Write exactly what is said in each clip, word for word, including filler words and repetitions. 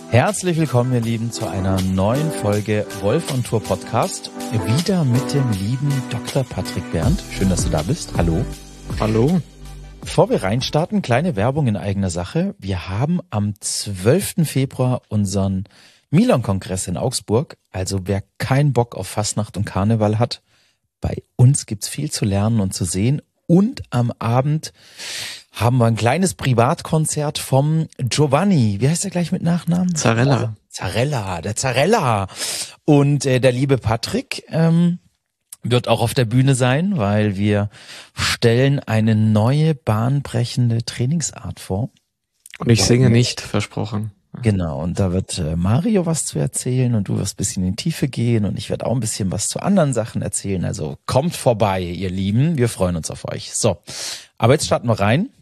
Herzlich willkommen, ihr Lieben, zu einer neuen Folge Wolf on Tour Podcast. Wieder mit dem lieben Doktor Patrick Berndt. Schön, dass du da bist. Hallo. Hallo. Bevor wir reinstarten, kleine Werbung in eigener Sache. Wir haben am zwölften Februar unseren Milon-Kongress in Augsburg. Also wer keinen Bock auf Fastnacht und Karneval hat, bei uns gibt's viel zu lernen und zu sehen. Und am Abend haben wir ein kleines Privatkonzert vom Giovanni. Wie heißt er gleich mit Nachnamen? Zarella. Zarella, der Zarella. Und äh, der liebe Patrick ähm, wird auch auf der Bühne sein, weil wir stellen eine neue, bahnbrechende Trainingsart vor. Und ich singe nicht, versprochen. Genau, und da wird äh, Mario was zu erzählen und du wirst ein bisschen in die Tiefe gehen und ich werde auch ein bisschen was zu anderen Sachen erzählen. Also kommt vorbei, ihr Lieben. Wir freuen uns auf euch. So, aber jetzt starten wir rein.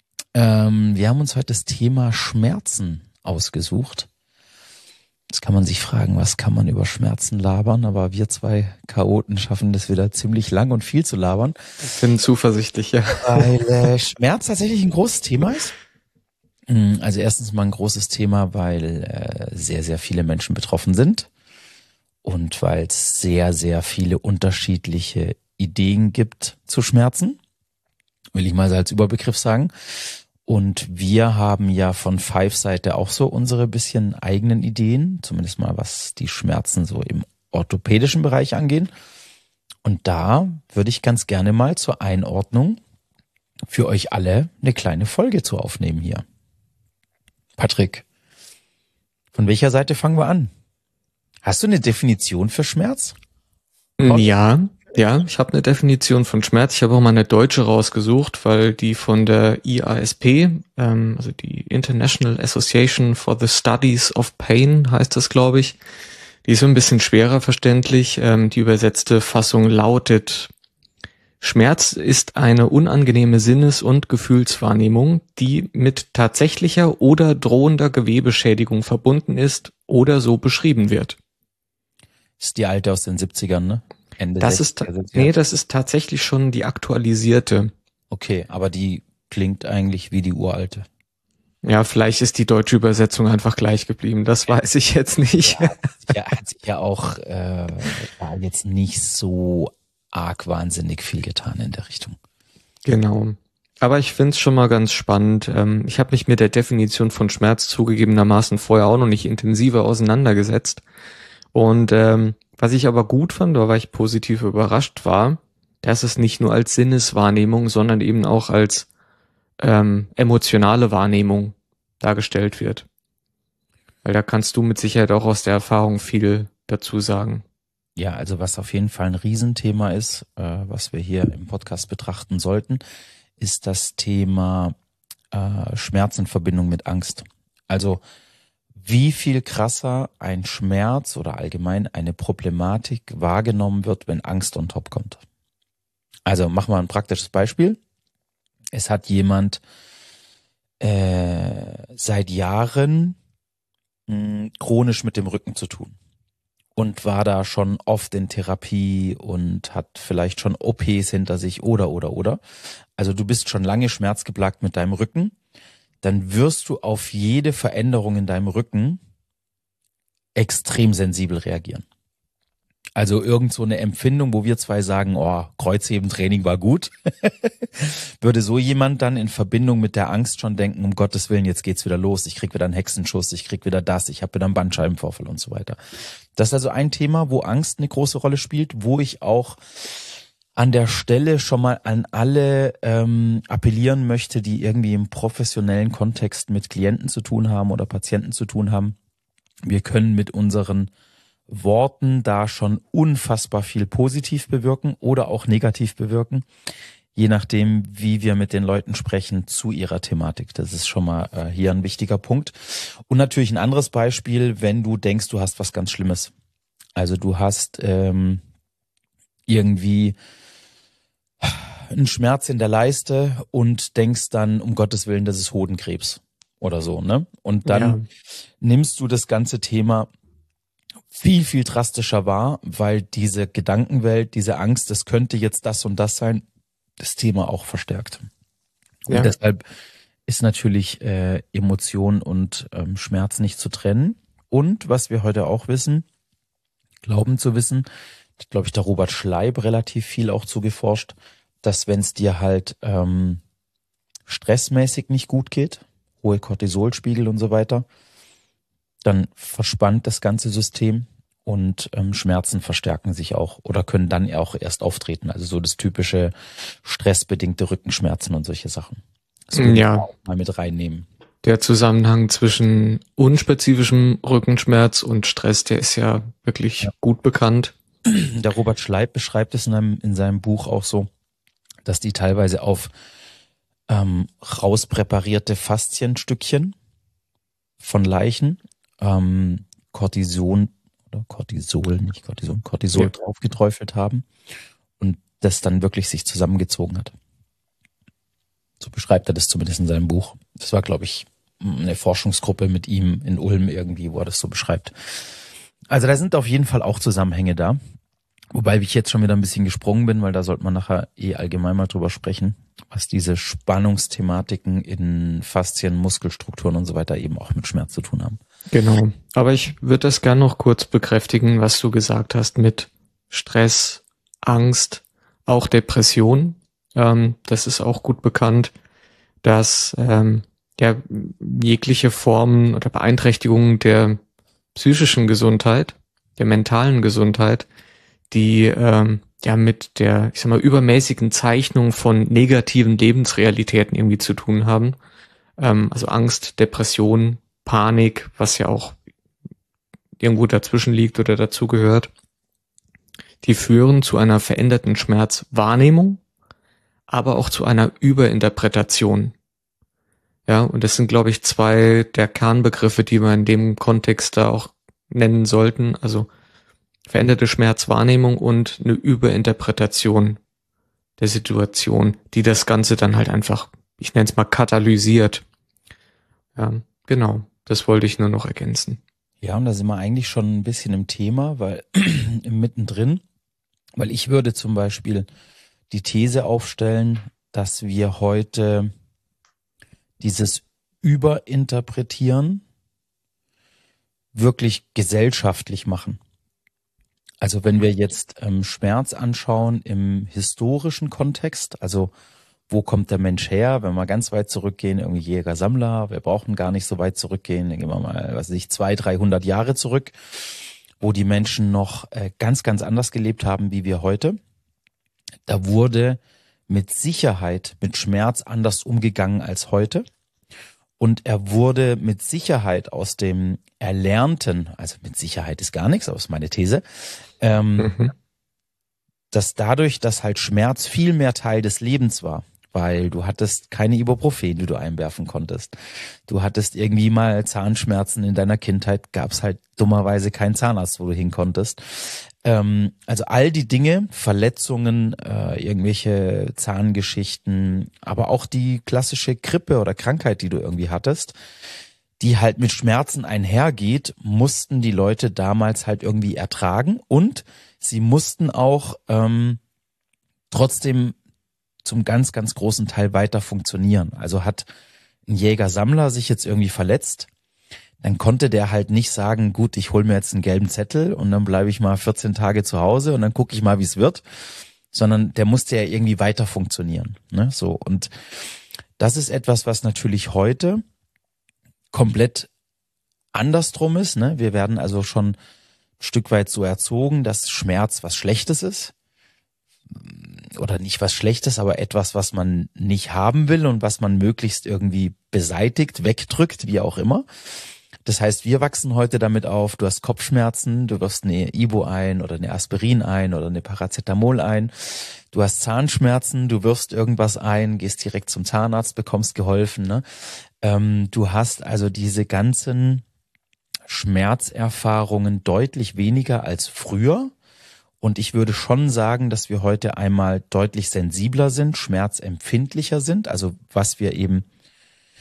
Ähm, wir haben uns heute das Thema Schmerzen ausgesucht. Jetzt kann man sich fragen, was kann man über Schmerzen labern? Aber wir zwei Chaoten schaffen das wieder ziemlich lang und viel zu labern. Ich bin zuversichtlich, ja. Weil äh, Schmerz tatsächlich ein großes Thema ist. Also erstens mal ein großes Thema, weil äh, sehr, sehr viele Menschen betroffen sind und weil es sehr, sehr viele unterschiedliche Ideen gibt zu Schmerzen, will ich mal so als Überbegriff sagen. Und wir haben ja von Five-Seite auch so unsere bisschen eigenen Ideen, zumindest mal was die Schmerzen so im orthopädischen Bereich angehen. Und da würde ich ganz gerne mal zur Einordnung für euch alle eine kleine Folge zu aufnehmen hier. Patrick, von welcher Seite fangen wir an? Hast du eine Definition für Schmerz? Ja, ja, ich habe eine Definition von Schmerz. Ich habe auch mal eine deutsche rausgesucht, weil die von der I A S P, ähm, also die International Association for the Studies of Pain heißt das, glaube ich, die ist so ein bisschen schwerer verständlich. Ähm, die übersetzte Fassung lautet: Schmerz ist eine unangenehme Sinnes- und Gefühlswahrnehmung, die mit tatsächlicher oder drohender Gewebeschädigung verbunden ist oder so beschrieben wird. Ist die alte aus den siebzigern, ne? Ende Das ist, sechziger. nee, das ist tatsächlich schon die aktualisierte. Okay, aber die klingt eigentlich wie die uralte. Ja, vielleicht ist die deutsche Übersetzung einfach gleich geblieben. Das weiß ich jetzt nicht. Ja, ja, hat sich ja auch äh, war jetzt nicht so arg wahnsinnig viel getan in der Richtung. Genau. Aber ich find's schon mal ganz spannend. Ich habe mich mit der Definition von Schmerz zugegebenermaßen vorher auch noch nicht intensiver auseinandergesetzt. Und ähm, was ich aber gut fand, oder war ich positiv überrascht war, dass es nicht nur als Sinneswahrnehmung, sondern eben auch als ähm, emotionale Wahrnehmung dargestellt wird. Weil da kannst du mit Sicherheit auch aus der Erfahrung viel dazu sagen. Ja, also was auf jeden Fall ein Riesenthema ist, äh, was wir hier im Podcast betrachten sollten, ist das Thema äh, Schmerz in Verbindung mit Angst. Also wie viel krasser ein Schmerz oder allgemein eine Problematik wahrgenommen wird, wenn Angst on top kommt. Also machen wir ein praktisches Beispiel. Es hat jemand äh, seit Jahren mh, chronisch mit dem Rücken zu tun. Und war da schon oft in Therapie und hat vielleicht schon O Ps hinter sich oder, oder, oder. Also du bist schon lange schmerzgeplagt mit deinem Rücken. Dann wirst du auf jede Veränderung in deinem Rücken extrem sensibel reagieren. Also irgend so eine Empfindung, wo wir zwei sagen, oh, Kreuzheben-Training war gut, würde so jemand dann in Verbindung mit der Angst schon denken, um Gottes Willen, jetzt geht's wieder los, ich krieg wieder einen Hexenschuss, ich krieg wieder das, ich habe wieder einen Bandscheibenvorfall und so weiter. Das ist also ein Thema, wo Angst eine große Rolle spielt, wo ich auch an der Stelle schon mal an alle ähm, appellieren möchte, die irgendwie im professionellen Kontext mit Klienten zu tun haben oder Patienten zu tun haben. Wir können mit unseren Worten da schon unfassbar viel positiv bewirken oder auch negativ bewirken, je nachdem, wie wir mit den Leuten sprechen zu ihrer Thematik. Das ist schon mal äh, hier ein wichtiger Punkt. Und natürlich ein anderes Beispiel, wenn du denkst, du hast was ganz Schlimmes. Also du hast ähm, irgendwie einen Schmerz in der Leiste und denkst dann, um Gottes Willen, das ist Hodenkrebs oder so, ne? Und dann ja. nimmst du das ganze Thema viel, viel drastischer wahr, weil diese Gedankenwelt, diese Angst, das könnte jetzt das und das sein, das Thema auch verstärkt. Und ja. deshalb ist natürlich äh, Emotion und ähm, Schmerz nicht zu trennen. Und was wir heute auch wissen, glauben zu wissen, hat, glaube ich, der Robert Schleib relativ viel auch zugeforscht, dass wenn es dir halt ähm, stressmäßig nicht gut geht, hohe Cortisolspiegel und so weiter, dann verspannt das ganze System und ähm, Schmerzen verstärken sich auch oder können dann auch erst auftreten. Also so das typische stressbedingte Rückenschmerzen und solche Sachen. Das würde Ja. ich auch mal mit reinnehmen. Der Zusammenhang zwischen unspezifischem Rückenschmerz und Stress, der ist ja wirklich Ja. gut bekannt. Der Robert Schleib beschreibt es in, einem, in seinem Buch auch so, dass die teilweise auf ähm, rauspräparierte Faszienstückchen von Leichen ähm, Cortison oder Cortisol, nicht Cortison, Cortisol Ja. drauf geträufelt haben und das dann wirklich sich zusammengezogen hat. So beschreibt er das zumindest in seinem Buch. Das war, glaube ich, eine Forschungsgruppe mit ihm in Ulm irgendwie, wo er das so beschreibt. Also da sind auf jeden Fall auch Zusammenhänge da. Wobei ich jetzt schon wieder ein bisschen gesprungen bin, weil da sollte man nachher eh allgemein mal drüber sprechen, was diese Spannungsthematiken in Faszien, Muskelstrukturen und so weiter eben auch mit Schmerz zu tun haben. Genau. Aber ich würde das gern noch kurz bekräftigen, was du gesagt hast mit Stress, Angst, auch Depression. Ähm, das ist auch gut bekannt, dass ähm, ja jegliche Formen oder Beeinträchtigungen der psychischen Gesundheit, der mentalen Gesundheit, die ähm, ja mit der, ich sag mal, übermäßigen Zeichnung von negativen Lebensrealitäten irgendwie zu tun haben. Ähm, also Angst, Depression, Panik, was ja auch irgendwo dazwischen liegt oder dazugehört, die führen zu einer veränderten Schmerzwahrnehmung, aber auch zu einer Überinterpretation. Ja, und das sind, glaube ich, zwei der Kernbegriffe, die wir in dem Kontext da auch nennen sollten. Also veränderte Schmerzwahrnehmung und eine Überinterpretation der Situation, die das Ganze dann halt einfach, ich nenne es mal, katalysiert. Ja, genau. Das wollte ich nur noch ergänzen. Ja, und da sind wir eigentlich schon ein bisschen im Thema, weil mittendrin, weil ich würde zum Beispiel die These aufstellen, dass wir heute dieses Überinterpretieren wirklich gesellschaftlich machen. Also wenn wir jetzt ähm, Schmerz anschauen im historischen Kontext, also wo kommt der Mensch her, wenn wir ganz weit zurückgehen, irgendwie Jäger, Sammler, wir brauchen gar nicht so weit zurückgehen, dann gehen wir mal, was weiß ich, zwei, dreihundert Jahre zurück, wo die Menschen noch äh, ganz, ganz anders gelebt haben, wie wir heute. Da wurde mit Sicherheit mit Schmerz anders umgegangen als heute. Und er wurde mit Sicherheit aus dem Erlernten, also mit Sicherheit ist gar nichts, aber ist meine These, ähm, Mhm. dass dadurch, dass halt Schmerz viel mehr Teil des Lebens war, weil du hattest keine Ibuprofen, die du einwerfen konntest. Du hattest irgendwie mal Zahnschmerzen in deiner Kindheit, gab es halt dummerweise keinen Zahnarzt, wo du hin konntest. Ähm, also all die Dinge, Verletzungen, äh, irgendwelche Zahngeschichten, aber auch die klassische Grippe oder Krankheit, die du irgendwie hattest, die halt mit Schmerzen einhergeht, mussten die Leute damals halt irgendwie ertragen und sie mussten auch ähm, trotzdem zum ganz, ganz großen Teil weiter funktionieren. Also hat ein Jäger-Sammler sich jetzt irgendwie verletzt, dann konnte der halt nicht sagen, gut, ich hole mir jetzt einen gelben Zettel und dann bleibe ich mal vierzehn Tage zu Hause und dann gucke ich mal, wie es wird, sondern der musste ja irgendwie weiter funktionieren. Ne? So, und das ist etwas, was natürlich heute komplett andersrum ist. Ne? Wir werden also schon ein Stück weit so erzogen, dass Schmerz was Schlechtes ist. Oder nicht was Schlechtes, aber etwas, was man nicht haben will und was man möglichst irgendwie beseitigt, wegdrückt, wie auch immer. Das heißt, wir wachsen heute damit auf, du hast Kopfschmerzen, du wirfst eine Ibo ein oder eine Aspirin ein oder eine Paracetamol ein. Du hast Zahnschmerzen, du wirfst irgendwas ein, gehst direkt zum Zahnarzt, bekommst geholfen. Ne? Ähm, du hast also diese ganzen Schmerzerfahrungen deutlich weniger als früher. Und ich würde schon sagen, dass wir heute einmal deutlich sensibler sind, schmerzempfindlicher sind. Also was wir eben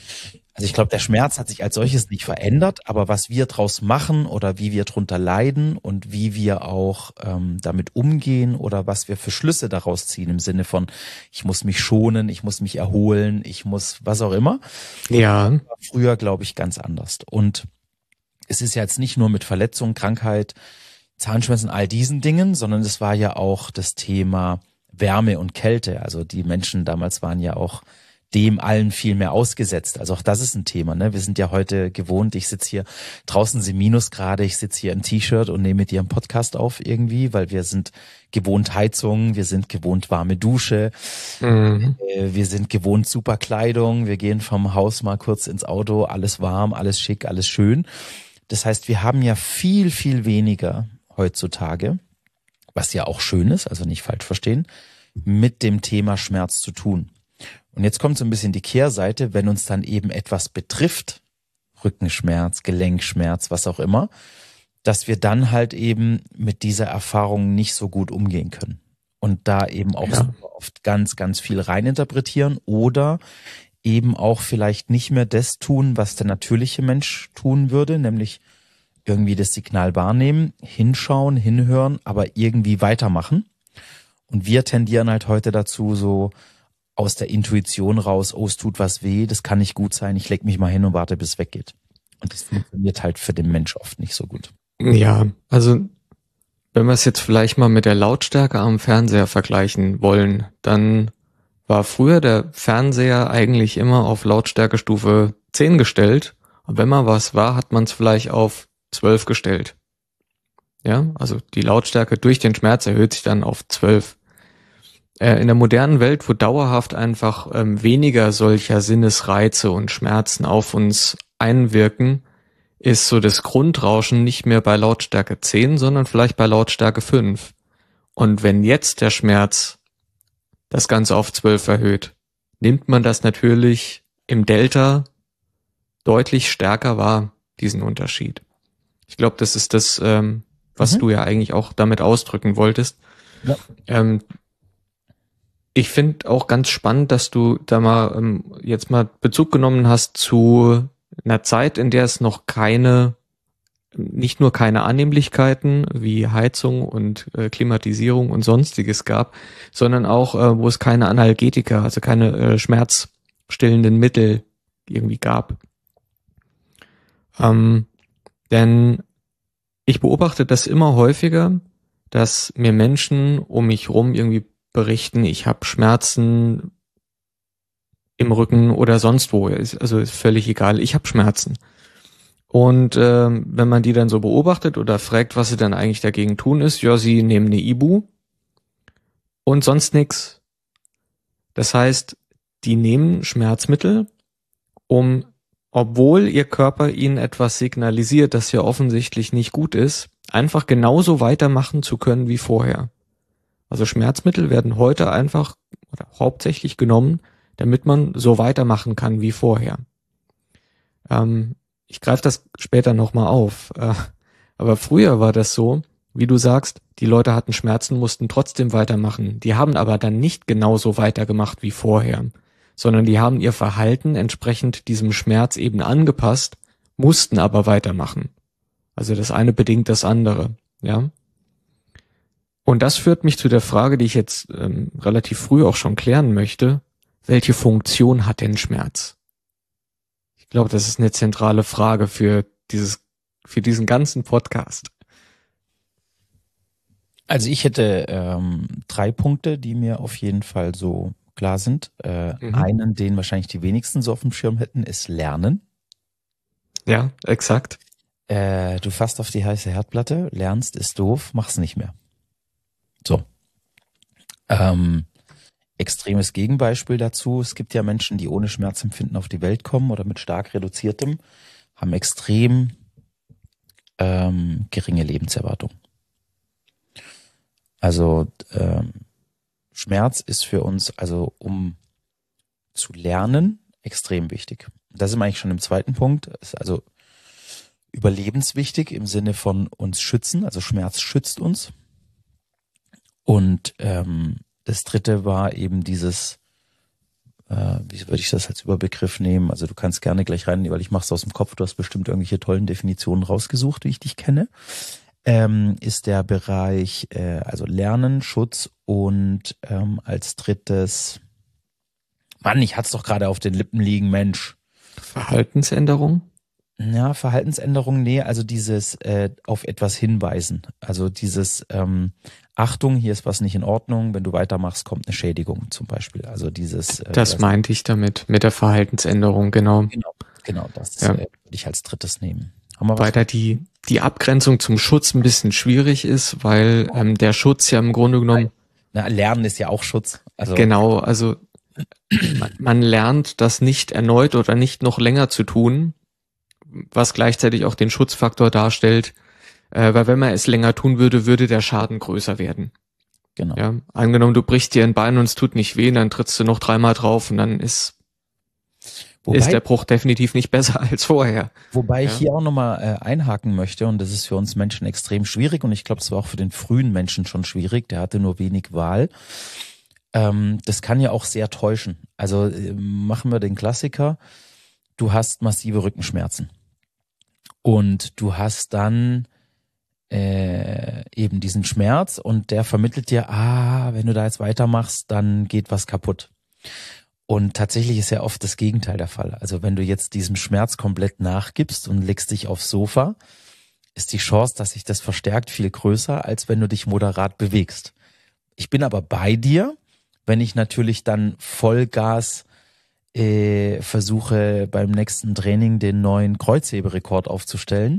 Also ich glaube, der Schmerz hat sich als solches nicht verändert, aber was wir draus machen oder wie wir drunter leiden und wie wir auch ähm, damit umgehen oder was wir für Schlüsse daraus ziehen im Sinne von, ich muss mich schonen, ich muss mich erholen, ich muss was auch immer. Ja. War früher, glaube ich, ganz anders. Und es ist ja jetzt nicht nur mit Verletzung, Krankheit, Zahnschmerzen, all diesen Dingen, sondern es war ja auch das Thema Wärme und Kälte. Also die Menschen damals waren ja auch dem allen viel mehr ausgesetzt. Also auch das ist ein Thema. Ne? Wir sind ja heute gewohnt, ich sitze hier, draußen sind Minusgrade, ich sitze hier im T-Shirt und nehme mit dir einen Podcast auf irgendwie, weil wir sind gewohnt Heizung, wir sind gewohnt warme Dusche, Mhm. äh, wir sind gewohnt super Kleidung, wir gehen vom Haus mal kurz ins Auto, alles warm, alles schick, alles schön. Das heißt, wir haben ja viel, viel weniger heutzutage, was ja auch schön ist, also nicht falsch verstehen, mit dem Thema Schmerz zu tun. Und jetzt kommt so ein bisschen die Kehrseite, wenn uns dann eben etwas betrifft, Rückenschmerz, Gelenkschmerz, was auch immer, dass wir dann halt eben mit dieser Erfahrung nicht so gut umgehen können. Und da eben auch Ja. super oft ganz, ganz viel reininterpretieren oder eben auch vielleicht nicht mehr das tun, was der natürliche Mensch tun würde, nämlich irgendwie das Signal wahrnehmen, hinschauen, hinhören, aber irgendwie weitermachen. Und wir tendieren halt heute dazu, so aus der Intuition raus, oh, es tut was weh, das kann nicht gut sein, ich leg mich mal hin und warte, bis es weggeht. Und das funktioniert halt für den Mensch oft nicht so gut. Ja, also wenn wir es jetzt vielleicht mal mit der Lautstärke am Fernseher vergleichen wollen, dann war früher der Fernseher eigentlich immer auf Lautstärkestufe zehn gestellt. Und wenn mal was war, hat man es vielleicht auf zwölf gestellt. Ja, also die Lautstärke durch den Schmerz erhöht sich dann auf zwölf. Äh, in der modernen Welt, wo dauerhaft einfach ähm, weniger solcher Sinnesreize und Schmerzen auf uns einwirken, ist so das Grundrauschen nicht mehr bei Lautstärke zehn, sondern vielleicht bei Lautstärke fünf. Und wenn jetzt der Schmerz das Ganze auf zwölf erhöht, nimmt man das natürlich im Delta deutlich stärker wahr, diesen Unterschied. Ich glaube, das ist das, ähm, was Mhm. du ja eigentlich auch damit ausdrücken wolltest. Ja. Ähm, ich finde auch ganz spannend, dass du da mal ähm, jetzt mal Bezug genommen hast zu einer Zeit, in der es noch keine, nicht nur keine Annehmlichkeiten wie Heizung und äh, Klimatisierung und sonstiges gab, sondern auch, äh, wo es keine Analgetika, also keine äh, schmerzstillenden Mittel irgendwie gab. Ähm, denn ich beobachte das immer häufiger, dass mir Menschen um mich rum irgendwie berichten, ich habe Schmerzen im Rücken oder sonst wo. Also ist völlig egal, ich habe Schmerzen. Und ähm, wenn man die dann so beobachtet oder fragt, was sie dann eigentlich dagegen tun ist, ja, sie nehmen eine Ibu und sonst nix. Das heißt, die nehmen Schmerzmittel, um, obwohl ihr Körper ihnen etwas signalisiert, das ja offensichtlich nicht gut ist, einfach genauso weitermachen zu können wie vorher. Also Schmerzmittel werden heute einfach oder hauptsächlich genommen, damit man so weitermachen kann wie vorher. Ähm, ich greife das später nochmal auf. Äh, aber früher war das so, wie du sagst, die Leute hatten Schmerzen, mussten trotzdem weitermachen. Die haben aber dann nicht genauso weitergemacht wie vorher, sondern die haben ihr Verhalten entsprechend diesem Schmerz eben angepasst, mussten aber weitermachen. Also das eine bedingt das andere, ja. Und das führt mich zu der Frage, die ich jetzt ähm, relativ früh auch schon klären möchte. Welche Funktion hat denn Schmerz? Ich glaube, das ist eine zentrale Frage für dieses, für diesen ganzen Podcast. Also ich hätte ähm, drei Punkte, die mir auf jeden Fall so klar sind. Äh, Mhm. Einen, den wahrscheinlich die wenigsten so auf dem Schirm hätten, ist Lernen. Ja, exakt. Äh, du fasst auf die heiße Herdplatte, lernst, ist doof, mach's nicht mehr. So. Ähm, extremes Gegenbeispiel dazu. Es gibt ja Menschen, die ohne Schmerzempfinden auf die Welt kommen oder mit stark reduziertem, haben extrem ähm, geringe Lebenserwartung. Also ähm, Schmerz ist für uns, also um zu lernen, extrem wichtig. Da sind wir eigentlich schon im zweiten Punkt. Ist also überlebenswichtig im Sinne von uns schützen. Also Schmerz schützt uns. Und ähm, das dritte war eben dieses äh, wie würde ich das als Überbegriff nehmen? Also du kannst gerne gleich rein, weil ich mache es aus dem Kopf, du hast bestimmt irgendwelche tollen Definitionen rausgesucht, wie ich dich kenne. Ähm, ist der Bereich äh, also Lernen, Schutz und ähm, als drittes, Mann, ich hatte es doch gerade auf den Lippen liegen, Mensch. Verhaltensänderung? Ja, Verhaltensänderung, nee, also dieses äh, auf etwas hinweisen. Also dieses ähm, Achtung, hier ist was nicht in Ordnung, wenn du weitermachst, kommt eine Schädigung zum Beispiel. Also dieses äh, Das meinte ich damit, mit der Verhaltensänderung, genau. Genau, genau das Ja. äh, würde ich als drittes nehmen. Haben wir was? Weil da die, die Abgrenzung zum Schutz ein bisschen schwierig ist, weil ähm, der Schutz ja im Grunde genommen... Na, Lernen ist ja auch Schutz. Also Genau, also man, man lernt, das nicht erneut oder nicht noch länger zu tun, was gleichzeitig auch den Schutzfaktor darstellt, äh, weil wenn man es länger tun würde, würde der Schaden größer werden. Genau. Ja, angenommen, du brichst dir ein Bein und es tut nicht weh, dann trittst du noch dreimal drauf und dann ist, Wobei, ist der Bruch definitiv nicht besser als vorher. wobei Ja. ich hier auch nochmal äh, einhaken möchte, und das ist für uns Menschen extrem schwierig, und ich glaube, es war auch für den frühen Menschen schon schwierig, der hatte nur wenig Wahl. Ähm, das kann ja auch sehr täuschen. Also äh, machen wir den Klassiker, du hast massive Rückenschmerzen und du hast dann äh, eben diesen Schmerz und der vermittelt dir, ah, wenn du da jetzt weitermachst, dann geht was kaputt. Und tatsächlich ist ja oft das Gegenteil der Fall. Also wenn du jetzt diesem Schmerz komplett nachgibst und legst dich aufs Sofa, ist die Chance, dass sich das verstärkt, viel größer, als wenn du dich moderat bewegst. Ich bin aber bei dir, wenn ich natürlich dann Vollgas äh, versuche, beim nächsten Training den neuen Kreuzheberekord aufzustellen,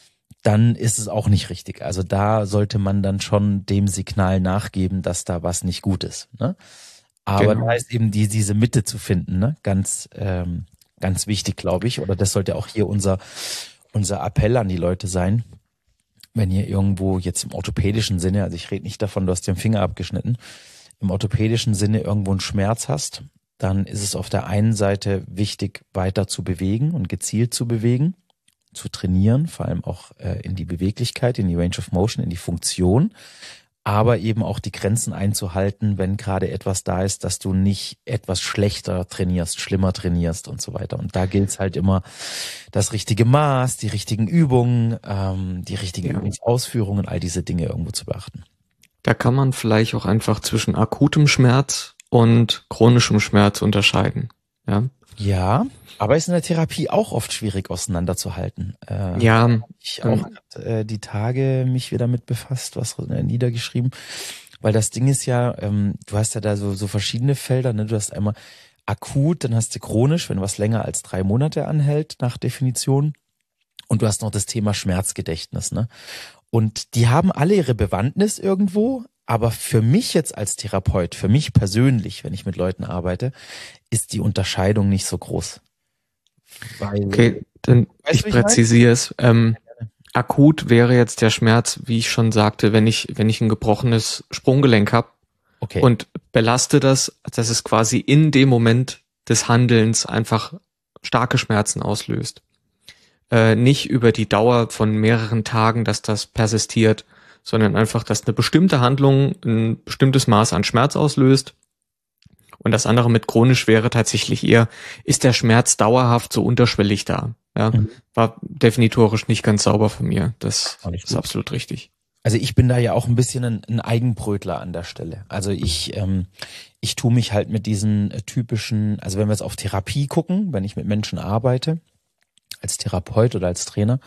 dann ist es auch nicht richtig. Also da sollte man dann schon dem Signal nachgeben, dass da was nicht gut ist. Ne? Aber Genau. da ist eben die, diese Mitte zu finden, ne? Ganz, ähm, ganz wichtig, glaube ich. Oder das sollte auch hier unser, unser Appell an die Leute sein. Wenn ihr irgendwo jetzt im orthopädischen Sinne, also ich rede nicht davon, du hast den Finger abgeschnitten, im orthopädischen Sinne irgendwo einen Schmerz hast, dann ist es auf der einen Seite wichtig, weiter zu bewegen und gezielt zu bewegen, zu trainieren, vor allem auch äh, in die Beweglichkeit, in die Range of Motion, in die Funktion, aber eben auch die Grenzen einzuhalten, wenn gerade etwas da ist, dass du nicht etwas schlechter trainierst, schlimmer trainierst und so weiter. Und da gilt es halt immer, das richtige Maß, die richtigen Übungen, ähm, die richtige Ja. Übungsausführung, all diese Dinge irgendwo zu beachten. Da kann man vielleicht auch einfach zwischen akutem Schmerz und chronischem Schmerz unterscheiden. Ja, Ja, aber ist in der Therapie auch oft schwierig auseinanderzuhalten. Äh, ja Ich auch äh, die Tage mich wieder mit befasst, was äh, niedergeschrieben, weil das Ding ist ja, ähm, du hast ja da so so verschiedene Felder, ne? Du hast einmal akut, dann hast du chronisch, wenn was länger als drei Monate anhält nach Definition, und du hast noch das Thema Schmerzgedächtnis, ne? Und die haben alle ihre Bewandtnis irgendwo, aber für mich jetzt als Therapeut, für mich persönlich, wenn ich mit Leuten arbeite, ist die Unterscheidung nicht so groß. Weil, okay, dann Weißt ich du, wie ich meine? präzisiere es. Ähm, akut wäre jetzt der Schmerz, wie ich schon sagte, wenn ich wenn ich ein gebrochenes Sprunggelenk habe Okay. und belaste das, dass es quasi in dem Moment des Handelns einfach starke Schmerzen auslöst. Äh, nicht über die Dauer von mehreren Tagen, dass das persistiert, sondern einfach, dass eine bestimmte Handlung ein bestimmtes Maß an Schmerz auslöst. Und das andere mit chronisch wäre tatsächlich eher, ist der Schmerz dauerhaft so unterschwellig da? Ja, Mhm. war definitorisch nicht ganz sauber von mir. Das Auch nicht ist gut. absolut richtig. Also ich bin da ja auch ein bisschen ein, ein Eigenbrötler an der Stelle. Also ich, ähm, ich tue mich halt mit diesen äh, typischen, also wenn wir jetzt auf Therapie gucken, wenn ich mit Menschen arbeite, als Therapeut oder als Trainer,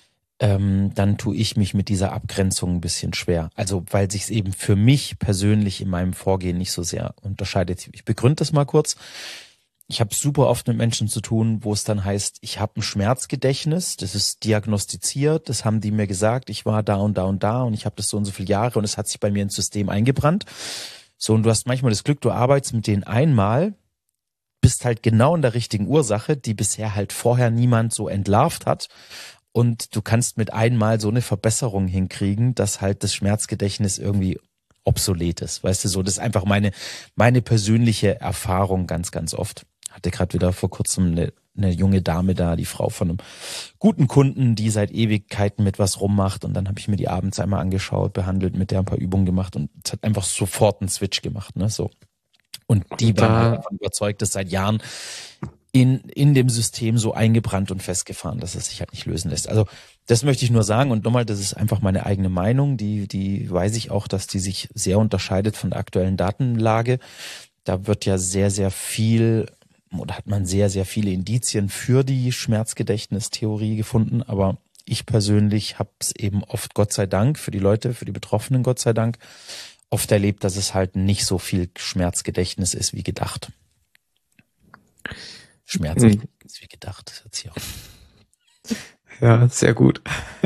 ähm, dann tue ich mich mit dieser Abgrenzung ein bisschen schwer. Also weil sich es eben für mich persönlich in meinem Vorgehen nicht so sehr unterscheidet. Ich begründe das mal kurz. Ich habe super oft mit Menschen zu tun, wo es dann heißt, ich habe ein Schmerzgedächtnis, das ist diagnostiziert, das haben die mir gesagt, ich war da und da und da und ich habe das so und so viele Jahre und es hat sich bei mir ins System eingebrannt. So, und du hast manchmal das Glück, du arbeitest mit denen einmal, bist halt genau in der richtigen Ursache, die bisher halt vorher niemand so entlarvt hat. Und du kannst mit einmal so eine Verbesserung hinkriegen, dass halt das Schmerzgedächtnis irgendwie obsolet ist. Weißt du, so, das ist einfach meine, meine persönliche Erfahrung ganz, ganz oft. Hatte gerade wieder vor kurzem eine, eine junge Dame da, die Frau von einem guten Kunden, die seit Ewigkeiten mit was rummacht. Und dann habe ich mir die abends einmal angeschaut, behandelt, mit der ein paar Übungen gemacht und es hat einfach sofort einen Switch gemacht, ne, so. Und die Da- waren halt davon überzeugt, dass seit Jahren in, in dem System so eingebrannt und festgefahren, dass es sich halt nicht lösen lässt. Also das möchte ich nur sagen und nochmal, das ist einfach meine eigene Meinung, die, die weiß ich auch, dass die sich sehr unterscheidet von der aktuellen Datenlage. Da wird ja sehr, sehr viel oder hat man sehr, sehr viele Indizien für die Schmerzgedächtnistheorie gefunden, aber ich persönlich habe es eben oft, Gott sei Dank, für die Leute, für die Betroffenen, Gott sei Dank, oft erlebt, dass es halt nicht so viel Schmerzgedächtnis ist wie gedacht. Schmerzgedächtnis wie gedacht, das hört sich auch. Ja, sehr gut.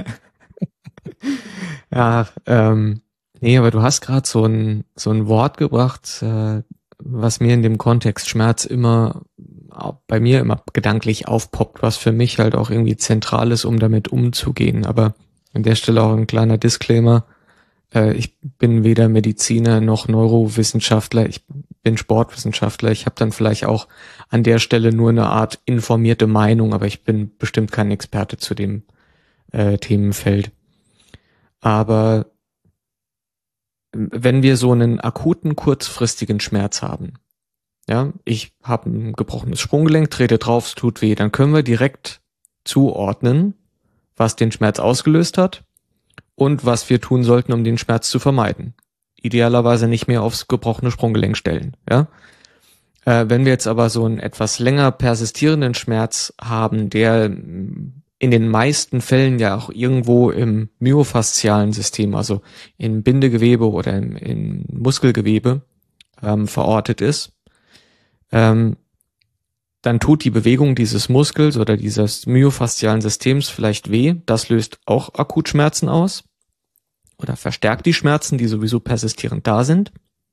Ja, ähm, nee, aber du hast gerade so ein so ein Wort gebracht, äh, was mir in dem Kontext Schmerz immer auch bei mir immer gedanklich aufpoppt, was für mich halt auch irgendwie zentral ist, um damit umzugehen. Aber an der Stelle auch ein kleiner Disclaimer. Äh, ich bin weder Mediziner noch Neurowissenschaftler, ich bin Sportwissenschaftler. Ich habe dann vielleicht auch an der Stelle nur eine Art informierte Meinung, aber ich bin bestimmt kein Experte zu dem äh, Themenfeld. Aber wenn wir so einen akuten, kurzfristigen Schmerz haben, ja, ich habe ein gebrochenes Sprunggelenk, trete drauf, es tut weh, dann können wir direkt zuordnen, was den Schmerz ausgelöst hat und was wir tun sollten, um den Schmerz zu vermeiden. Idealerweise nicht mehr aufs gebrochene Sprunggelenk stellen, ja. Äh, wenn wir jetzt aber so einen etwas länger persistierenden Schmerz haben, der in den meisten Fällen ja auch irgendwo im myofaszialen System, also im Bindegewebe oder im, im Muskelgewebe ähm, verortet ist, ähm, dann tut die Bewegung dieses Muskels oder dieses myofaszialen Systems vielleicht weh. Das löst auch akut Schmerzen aus oder verstärkt die Schmerzen, die sowieso persistierend da sind.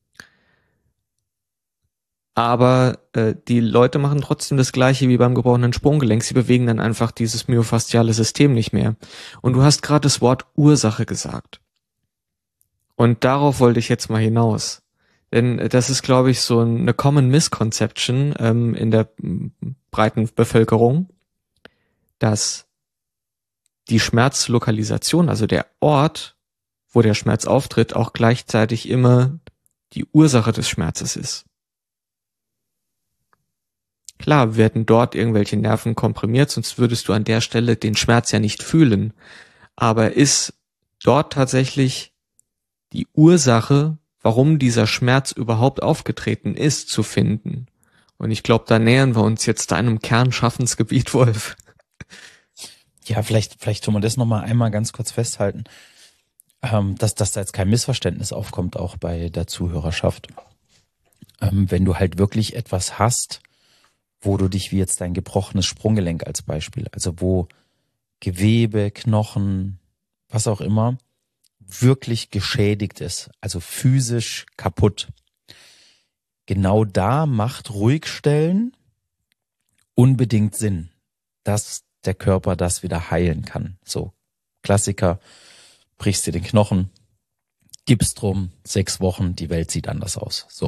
Aber äh, die Leute machen trotzdem das Gleiche wie beim gebrochenen Sprunggelenk. Sie bewegen dann einfach dieses myofasziale System nicht mehr. Und du hast gerade das Wort Ursache gesagt. Und darauf wollte ich jetzt mal hinaus. Denn das ist, glaube ich, so eine Common Misconception ähm, in der breiten Bevölkerung, dass die Schmerzlokalisation, also der Ort, wo der Schmerz auftritt, auch gleichzeitig immer die Ursache des Schmerzes ist. Klar werden dort irgendwelche Nerven komprimiert, sonst würdest du an der Stelle den Schmerz ja nicht fühlen. Aber ist dort tatsächlich die Ursache, warum dieser Schmerz überhaupt aufgetreten ist, zu finden? Und ich glaube, da nähern wir uns jetzt deinem Kernschaffensgebiet, Wolf. Ja, vielleicht, vielleicht tun wir das nochmal einmal ganz kurz festhalten, ähm, dass, dass da jetzt kein Missverständnis aufkommt, auch bei der Zuhörerschaft. Ähm, wenn du halt wirklich etwas hast, wo du dich, wie jetzt dein gebrochenes Sprunggelenk als Beispiel, also wo Gewebe, Knochen, was auch immer, wirklich geschädigt ist, also physisch kaputt. Genau da macht Ruhigstellen unbedingt Sinn, dass der Körper das wieder heilen kann. So, Klassiker, brichst dir den Knochen, gibst drum, sechs Wochen, die Welt sieht anders aus. So,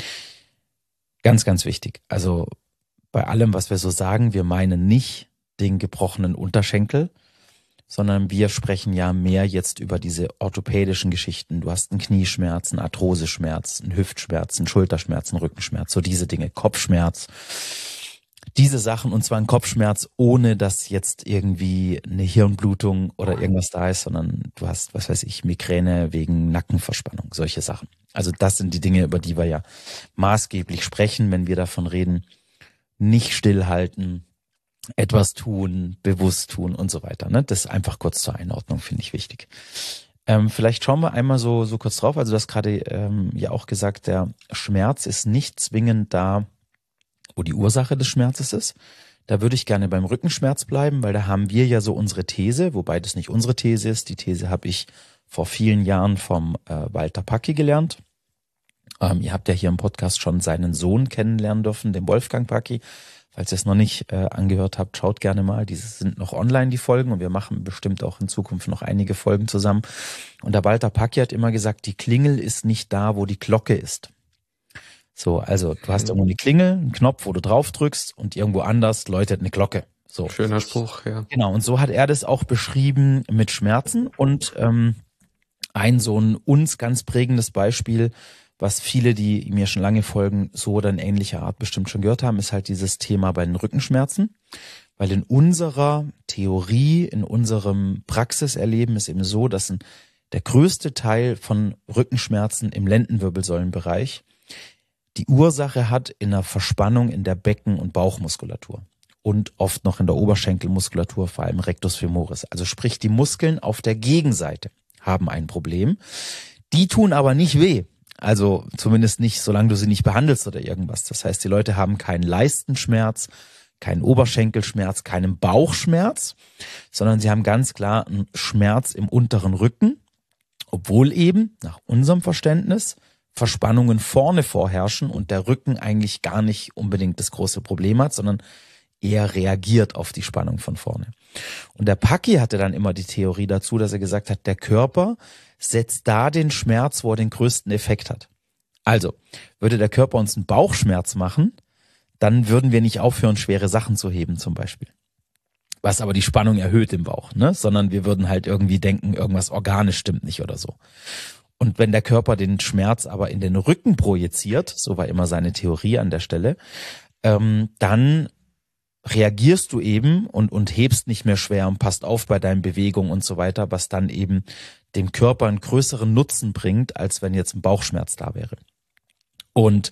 ganz, ganz wichtig. Also bei allem, was wir so sagen, wir meinen nicht den gebrochenen Unterschenkel, sondern wir sprechen ja mehr jetzt über diese orthopädischen Geschichten. Du hast einen Knieschmerz, einen Arthroseschmerz, einen Hüftschmerz, einen Schulterschmerz, einen Rückenschmerz, so diese Dinge, Kopfschmerz. Diese Sachen, und zwar ein Kopfschmerz, ohne dass jetzt irgendwie eine Hirnblutung oder irgendwas da ist, sondern du hast, was weiß ich, Migräne wegen Nackenverspannung, solche Sachen. Also das sind die Dinge, über die wir ja maßgeblich sprechen, wenn wir davon reden, nicht stillhalten, etwas tun, bewusst tun und so weiter. Ne? Das einfach kurz zur Einordnung, finde ich wichtig. Ähm, vielleicht schauen wir einmal so, so kurz drauf. Also du hast gerade ähm, ja auch gesagt, der Schmerz ist nicht zwingend da, wo die Ursache des Schmerzes ist. Da würde ich gerne beim Rückenschmerz bleiben, weil da haben wir ja so unsere These, wobei das nicht unsere These ist. Die These habe ich vor vielen Jahren vom äh, Walter Packi gelernt. Ähm, ihr habt ja hier im Podcast schon seinen Sohn kennenlernen dürfen, den Wolfgang Packi. Falls ihr es noch nicht äh, angehört habt, schaut gerne mal. Diese sind noch online, die Folgen, und wir machen bestimmt auch in Zukunft noch einige Folgen zusammen. Und der Walter Packi hat immer gesagt, die Klingel ist nicht da, wo die Glocke ist. So, also du hast irgendwo eine Klingel, einen Knopf, wo du drauf drückst, und irgendwo anders läutet eine Glocke. So. Schöner Spruch, ja. Genau, und so hat er das auch beschrieben mit Schmerzen. Und ähm, ein so ein uns ganz prägendes Beispiel was viele, die mir schon lange folgen, so oder in ähnlicher Art bestimmt schon gehört haben, ist halt dieses Thema bei den Rückenschmerzen. Weil in unserer Theorie, in unserem Praxiserleben ist eben so, dass ein, der größte Teil von Rückenschmerzen im Lendenwirbelsäulenbereich die Ursache hat in einer Verspannung in der Becken- und Bauchmuskulatur und oft noch in der Oberschenkelmuskulatur, vor allem Rectus femoris. Also sprich, die Muskeln auf der Gegenseite haben ein Problem. Die tun aber nicht weh. Also zumindest nicht, solange du sie nicht behandelst oder irgendwas. Das heißt, die Leute haben keinen Leistenschmerz, keinen Oberschenkelschmerz, keinen Bauchschmerz, sondern sie haben ganz klar einen Schmerz im unteren Rücken, obwohl eben nach unserem Verständnis Verspannungen vorne vorherrschen und der Rücken eigentlich gar nicht unbedingt das große Problem hat, sondern eher reagiert auf die Spannung von vorne. Und der Paki hatte dann immer die Theorie dazu, dass er gesagt hat, der Körper setzt da den Schmerz, wo er den größten Effekt hat. Also, würde der Körper uns einen Bauchschmerz machen, dann würden wir nicht aufhören, schwere Sachen zu heben zum Beispiel. Was aber die Spannung erhöht im Bauch, ne? Sondern wir würden halt irgendwie denken, irgendwas organisch stimmt nicht oder so. Und wenn der Körper den Schmerz aber in den Rücken projiziert, so war immer seine Theorie an der Stelle, ähm, dann reagierst du eben und, und hebst nicht mehr schwer und passt auf bei deinen Bewegungen und so weiter, was dann eben dem Körper einen größeren Nutzen bringt, als wenn jetzt ein Bauchschmerz da wäre. Und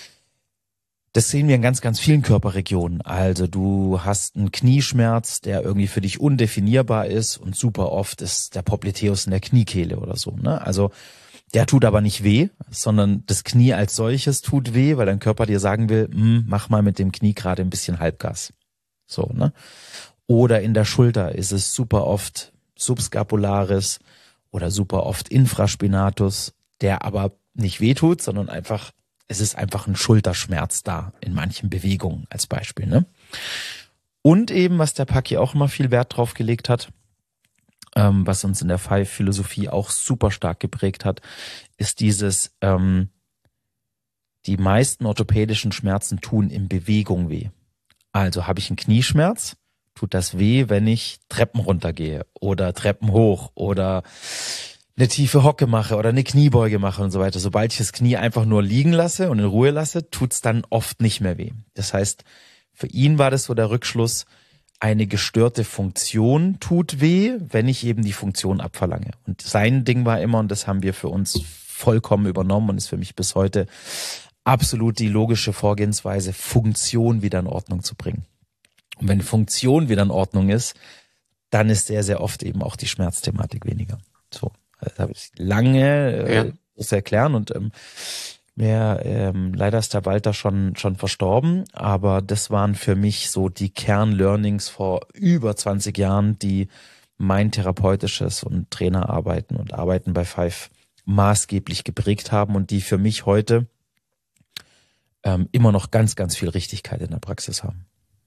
das sehen wir in ganz, ganz vielen Körperregionen. Also du hast einen Knieschmerz, der irgendwie für dich undefinierbar ist und super oft ist der Popliteus in der Kniekehle oder so, ne? Also der tut aber nicht weh, sondern das Knie als solches tut weh, weil dein Körper dir sagen will, mach mal mit dem Knie gerade ein bisschen Halbgas. So, ne? Oder in der Schulter ist es super oft Subscapularis oder super oft Infraspinatus, der aber nicht wehtut, sondern einfach, es ist einfach ein Schulterschmerz da in manchen Bewegungen als Beispiel, ne? Und eben, was der Paki auch immer viel Wert drauf gelegt hat, ähm, was uns in der Five-Philosophie auch super stark geprägt hat, ist dieses, ähm, die meisten orthopädischen Schmerzen tun in Bewegung weh. Also habe ich einen Knieschmerz, tut das weh, wenn ich Treppen runtergehe oder Treppen hoch oder eine tiefe Hocke mache oder eine Kniebeuge mache und so weiter. Sobald ich das Knie einfach nur liegen lasse und in Ruhe lasse, tut's dann oft nicht mehr weh. Das heißt, für ihn war das so der Rückschluss, eine gestörte Funktion tut weh, wenn ich eben die Funktion abverlange. Und sein Ding war immer, und das haben wir für uns vollkommen übernommen und ist für mich bis heute absolut die logische Vorgehensweise, Funktion wieder in Ordnung zu bringen. Und wenn Funktion wieder in Ordnung ist, dann ist sehr, sehr oft eben auch die Schmerzthematik weniger. So, das habe ich lange äh, Ja. das erklären und ähm, mehr, ähm, leider ist der Walter schon schon verstorben, aber das waren für mich so die Kernlearnings vor über zwanzig Jahren, die mein therapeutisches und Trainerarbeiten und Arbeiten bei Five maßgeblich geprägt haben und die für mich heute ähm, immer noch ganz, ganz viel Richtigkeit in der Praxis haben.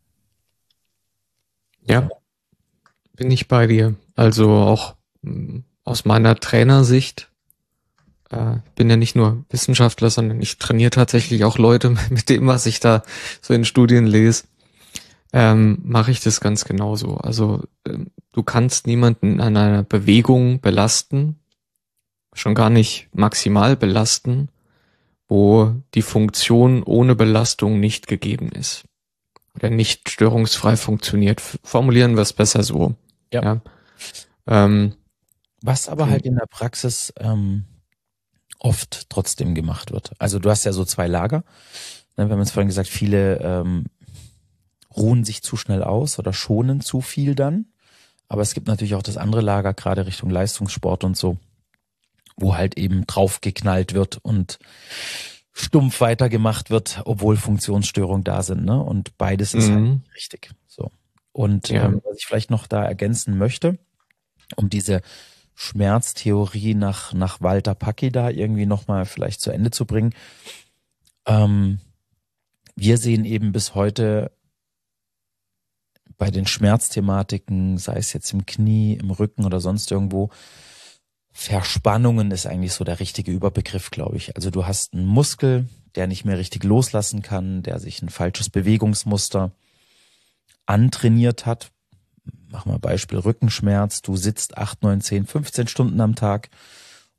Ja, bin ich bei dir. Also auch mh, aus meiner Trainersicht, äh, bin ja nicht nur Wissenschaftler, sondern ich trainiere tatsächlich auch Leute mit dem, was ich da so in Studien lese, ähm, mache ich das ganz genauso. Also ähm, du kannst niemanden an einer Bewegung belasten, schon gar nicht maximal belasten, wo die Funktion ohne Belastung nicht gegeben ist oder nicht störungsfrei funktioniert. F- Formulieren wir es besser so. Ja. Ja. Ähm, Was aber halt in der Praxis ähm, oft trotzdem gemacht wird. Also du hast ja so zwei Lager. Ne, wir haben jetzt vorhin gesagt, viele ähm, ruhen sich zu schnell aus oder schonen zu viel dann. Aber es gibt natürlich auch das andere Lager, gerade Richtung Leistungssport und so, wo halt eben draufgeknallt wird und stumpf weitergemacht wird, obwohl Funktionsstörungen da sind, ne? Und beides ist halt Mhm. nicht richtig. So. Und Ja. ähm, was ich vielleicht noch da ergänzen möchte, um diese Schmerztheorie nach nach Walter Paki da irgendwie nochmal vielleicht zu Ende zu bringen. Ähm, wir sehen eben bis heute bei den Schmerzthematiken, sei es jetzt im Knie, im Rücken oder sonst irgendwo, Verspannungen ist eigentlich so der richtige Überbegriff, glaube ich. Also du hast einen Muskel, der nicht mehr richtig loslassen kann, der sich ein falsches Bewegungsmuster antrainiert hat. Mach mal Beispiel Rückenschmerz. Du sitzt acht, neun, zehn, fünfzehn Stunden am Tag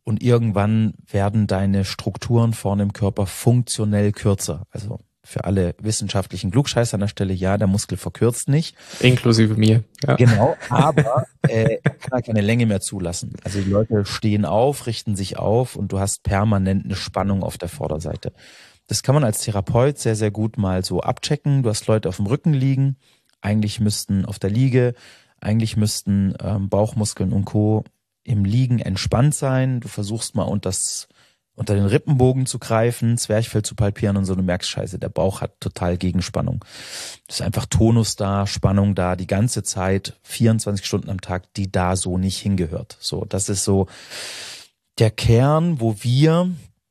und irgendwann werden deine Strukturen vorne im Körper funktionell kürzer. Also für alle wissenschaftlichen Klugscheißer an der Stelle, ja, der Muskel verkürzt nicht. Inklusive mir. Ja. Genau, aber äh, er kann halt keine Länge mehr zulassen. Also die Leute stehen auf, richten sich auf und du hast permanent eine Spannung auf der Vorderseite. Das kann man als Therapeut sehr, sehr gut mal so abchecken. Du hast Leute auf dem Rücken liegen, eigentlich müssten auf der Liege, eigentlich müssten ähm, Bauchmuskeln und Co. im Liegen entspannt sein. Du versuchst mal unter, das, unter den Rippenbogen zu greifen, Zwerchfell zu palpieren und so, du merkst, scheiße, der Bauch hat total Gegenspannung. Das ist einfach Tonus da, Spannung da, die ganze Zeit, vierundzwanzig Stunden am Tag, die da so nicht hingehört. So, das ist so der Kern, wo wir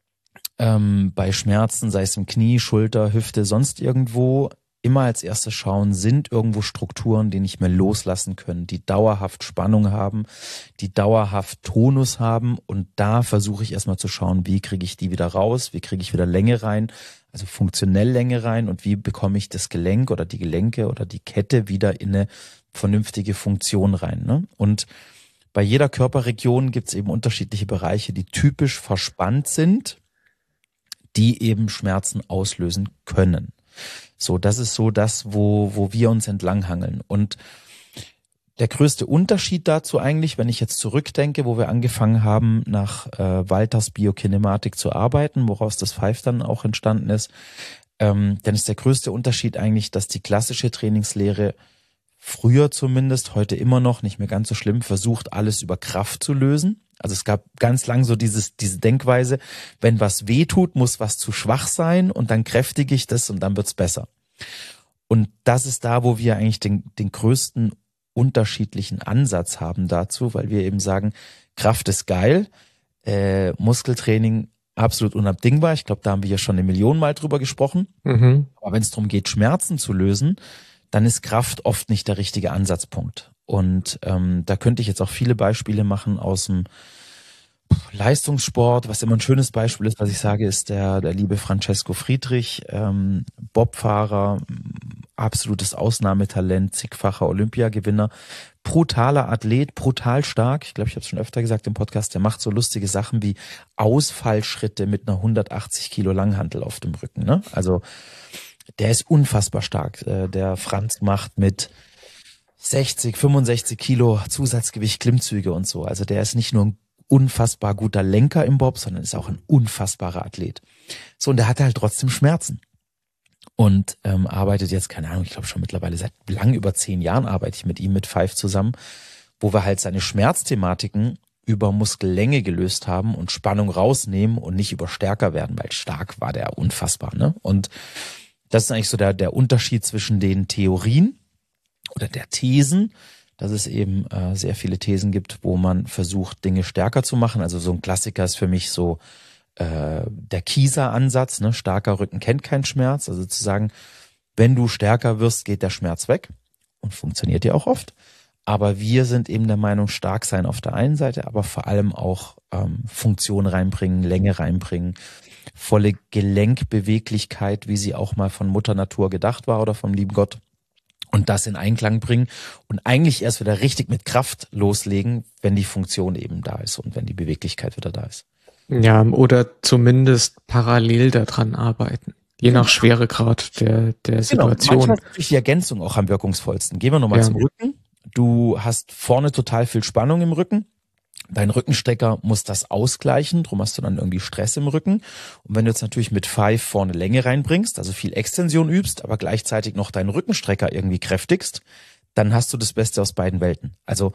ähm, bei Schmerzen, sei es im Knie, Schulter, Hüfte, sonst irgendwo, immer als erstes schauen, sind irgendwo Strukturen, die nicht mehr loslassen können, die dauerhaft Spannung haben, die dauerhaft Tonus haben, und da versuche ich erstmal zu schauen, wie kriege ich die wieder raus, wie kriege ich wieder Länge rein, also funktionell Länge rein, und wie bekomme ich das Gelenk oder die Gelenke oder die Kette wieder in eine vernünftige Funktion rein, ne? Und bei jeder Körperregion gibt es eben unterschiedliche Bereiche, die typisch verspannt sind, die eben Schmerzen auslösen können. So, das ist so das, wo, wo wir uns entlanghangeln. Und der größte Unterschied dazu eigentlich, wenn ich jetzt zurückdenke, wo wir angefangen haben, nach äh, Walters Biokinematik zu arbeiten, woraus das Five dann auch entstanden ist, ähm, dann ist der größte Unterschied eigentlich, dass die klassische Trainingslehre früher zumindest, heute immer noch, nicht mehr ganz so schlimm, versucht, alles über Kraft zu lösen. Also es gab ganz lang so dieses, diese Denkweise, wenn was weh tut, muss was zu schwach sein und dann kräftige ich das und dann wird's besser. Und das ist da, wo wir eigentlich den, den größten unterschiedlichen Ansatz haben dazu, weil wir eben sagen, Kraft ist geil, äh, Muskeltraining absolut unabdingbar. Ich glaube, da haben wir ja schon eine Million Mal drüber gesprochen. Mhm. Aber wenn es darum geht, Schmerzen zu lösen, dann ist Kraft oft nicht der richtige Ansatzpunkt. Und ähm, da könnte ich jetzt auch viele Beispiele machen aus dem Leistungssport. Was immer ein schönes Beispiel ist, was ich sage, ist der der liebe Francesco Friedrich, ähm, Bobfahrer, absolutes Ausnahmetalent, zigfacher Olympiagewinner, brutaler Athlet, brutal stark. Ich glaube, ich habe es schon öfter gesagt im Podcast, der macht so lustige Sachen wie Ausfallschritte mit einer hundertachtzig Kilo Langhantel auf dem Rücken, ne? Also der ist unfassbar stark. Der Franz macht mit sechzig, fünfundsechzig Kilo Zusatzgewicht Klimmzüge und so. Also der ist nicht nur ein unfassbar guter Lenker im Bob, sondern ist auch ein unfassbarer Athlet. So, und der hatte halt trotzdem Schmerzen. Und ähm, arbeitet jetzt, keine Ahnung, ich glaube schon mittlerweile seit lang über zehn Jahren arbeite ich mit ihm, mit Five zusammen, wo wir halt seine Schmerzthematiken über Muskellänge gelöst haben und Spannung rausnehmen und nicht über stärker werden, weil stark war der unfassbar, ne? Und das ist eigentlich so der, der Unterschied zwischen den Theorien oder der Thesen, dass es eben äh, sehr viele Thesen gibt, wo man versucht, Dinge stärker zu machen. Also so ein Klassiker ist für mich so äh, der Kieser-Ansatz, ne? Starker Rücken kennt keinen Schmerz. Also zu sagen, wenn du stärker wirst, geht der Schmerz weg, und funktioniert ja auch oft. Aber wir sind eben der Meinung, stark sein auf der einen Seite, aber vor allem auch ähm, Funktion reinbringen, Länge reinbringen, volle Gelenkbeweglichkeit, wie sie auch mal von Mutter Natur gedacht war oder vom lieben Gott, und das in Einklang bringen und eigentlich erst wieder richtig mit Kraft loslegen, wenn die Funktion eben da ist und wenn die Beweglichkeit wieder da ist. Ja, oder zumindest parallel daran arbeiten, je nach Schweregrad der, der Situation. Genau, manchmal ist natürlich die Ergänzung auch am wirkungsvollsten. Gehen wir nochmal ja. zum Rücken. Du hast vorne total viel Spannung im Rücken. Dein Rückenstrecker muss das ausgleichen, drum hast du dann irgendwie Stress im Rücken. Und wenn du jetzt natürlich mit Five vorne Länge reinbringst, also viel Extension übst, aber gleichzeitig noch deinen Rückenstrecker irgendwie kräftigst, dann hast du das Beste aus beiden Welten. Also,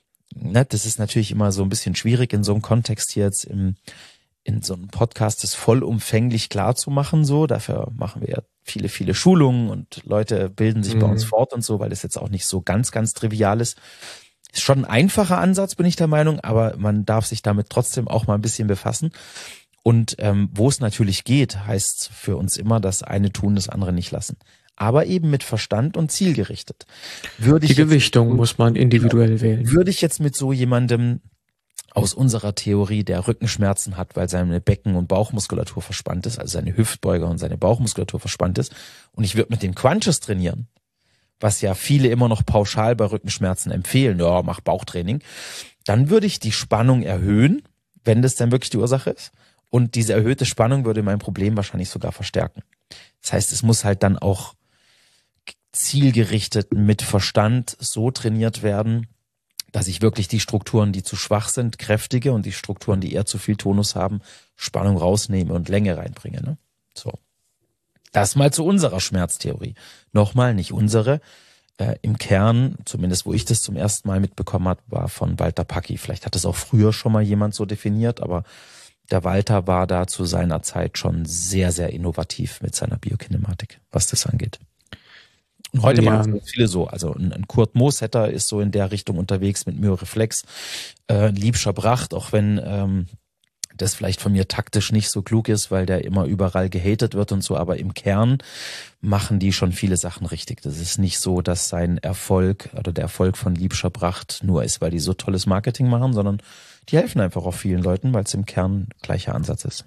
ne, das ist natürlich immer so ein bisschen schwierig in so einem Kontext hier jetzt im, in so einem Podcast, das vollumfänglich klar zu machen, so. Dafür machen wir ja viele, viele Schulungen und Leute bilden sich mhm. bei uns fort und so, weil das jetzt auch nicht so ganz, ganz trivial ist. Ist schon ein einfacher Ansatz, bin ich der Meinung, aber man darf sich damit trotzdem auch mal ein bisschen befassen. Und ähm, wo es natürlich geht, heißt für uns immer, das eine tun, das andere nicht lassen. Aber eben mit Verstand und zielgerichtet. Würde Die ich Gewichtung jetzt, muss man individuell genau, wählen. Würde ich jetzt mit so jemandem aus unserer Theorie, der Rückenschmerzen hat, weil seine Becken- und Bauchmuskulatur verspannt ist, also seine Hüftbeuger und seine Bauchmuskulatur verspannt ist, und ich würde mit den Crunches trainieren, was ja viele immer noch pauschal bei Rückenschmerzen empfehlen, ja, mach Bauchtraining, dann würde ich die Spannung erhöhen, wenn das dann wirklich die Ursache ist. Und diese erhöhte Spannung würde mein Problem wahrscheinlich sogar verstärken. Das heißt, es muss halt dann auch zielgerichtet mit Verstand so trainiert werden, dass ich wirklich die Strukturen, die zu schwach sind, kräftige und die Strukturen, die eher zu viel Tonus haben, Spannung rausnehme und Länge reinbringe. Ne? So. Das mal zu unserer Schmerztheorie. Nochmal, nicht unsere. Äh, Im Kern, zumindest wo ich das zum ersten Mal mitbekommen habe, war von Walter Packi. Vielleicht hat es auch früher schon mal jemand so definiert, aber der Walter war da zu seiner Zeit schon sehr, sehr innovativ mit seiner Biokinematik, was das angeht. Und heute ja. machen es viele so. Also ein Kurt Moossetter ist so in der Richtung unterwegs mit Myoreflex. Äh, Liebscher Bracht, auch wenn ähm, das vielleicht von mir taktisch nicht so klug ist, weil der immer überall gehatet wird und so, aber im Kern machen die schon viele Sachen richtig. Das ist nicht so, dass sein Erfolg oder der Erfolg von Liebscher Bracht nur ist, weil die so tolles Marketing machen, sondern die helfen einfach auch vielen Leuten, weil es im Kern gleicher Ansatz ist.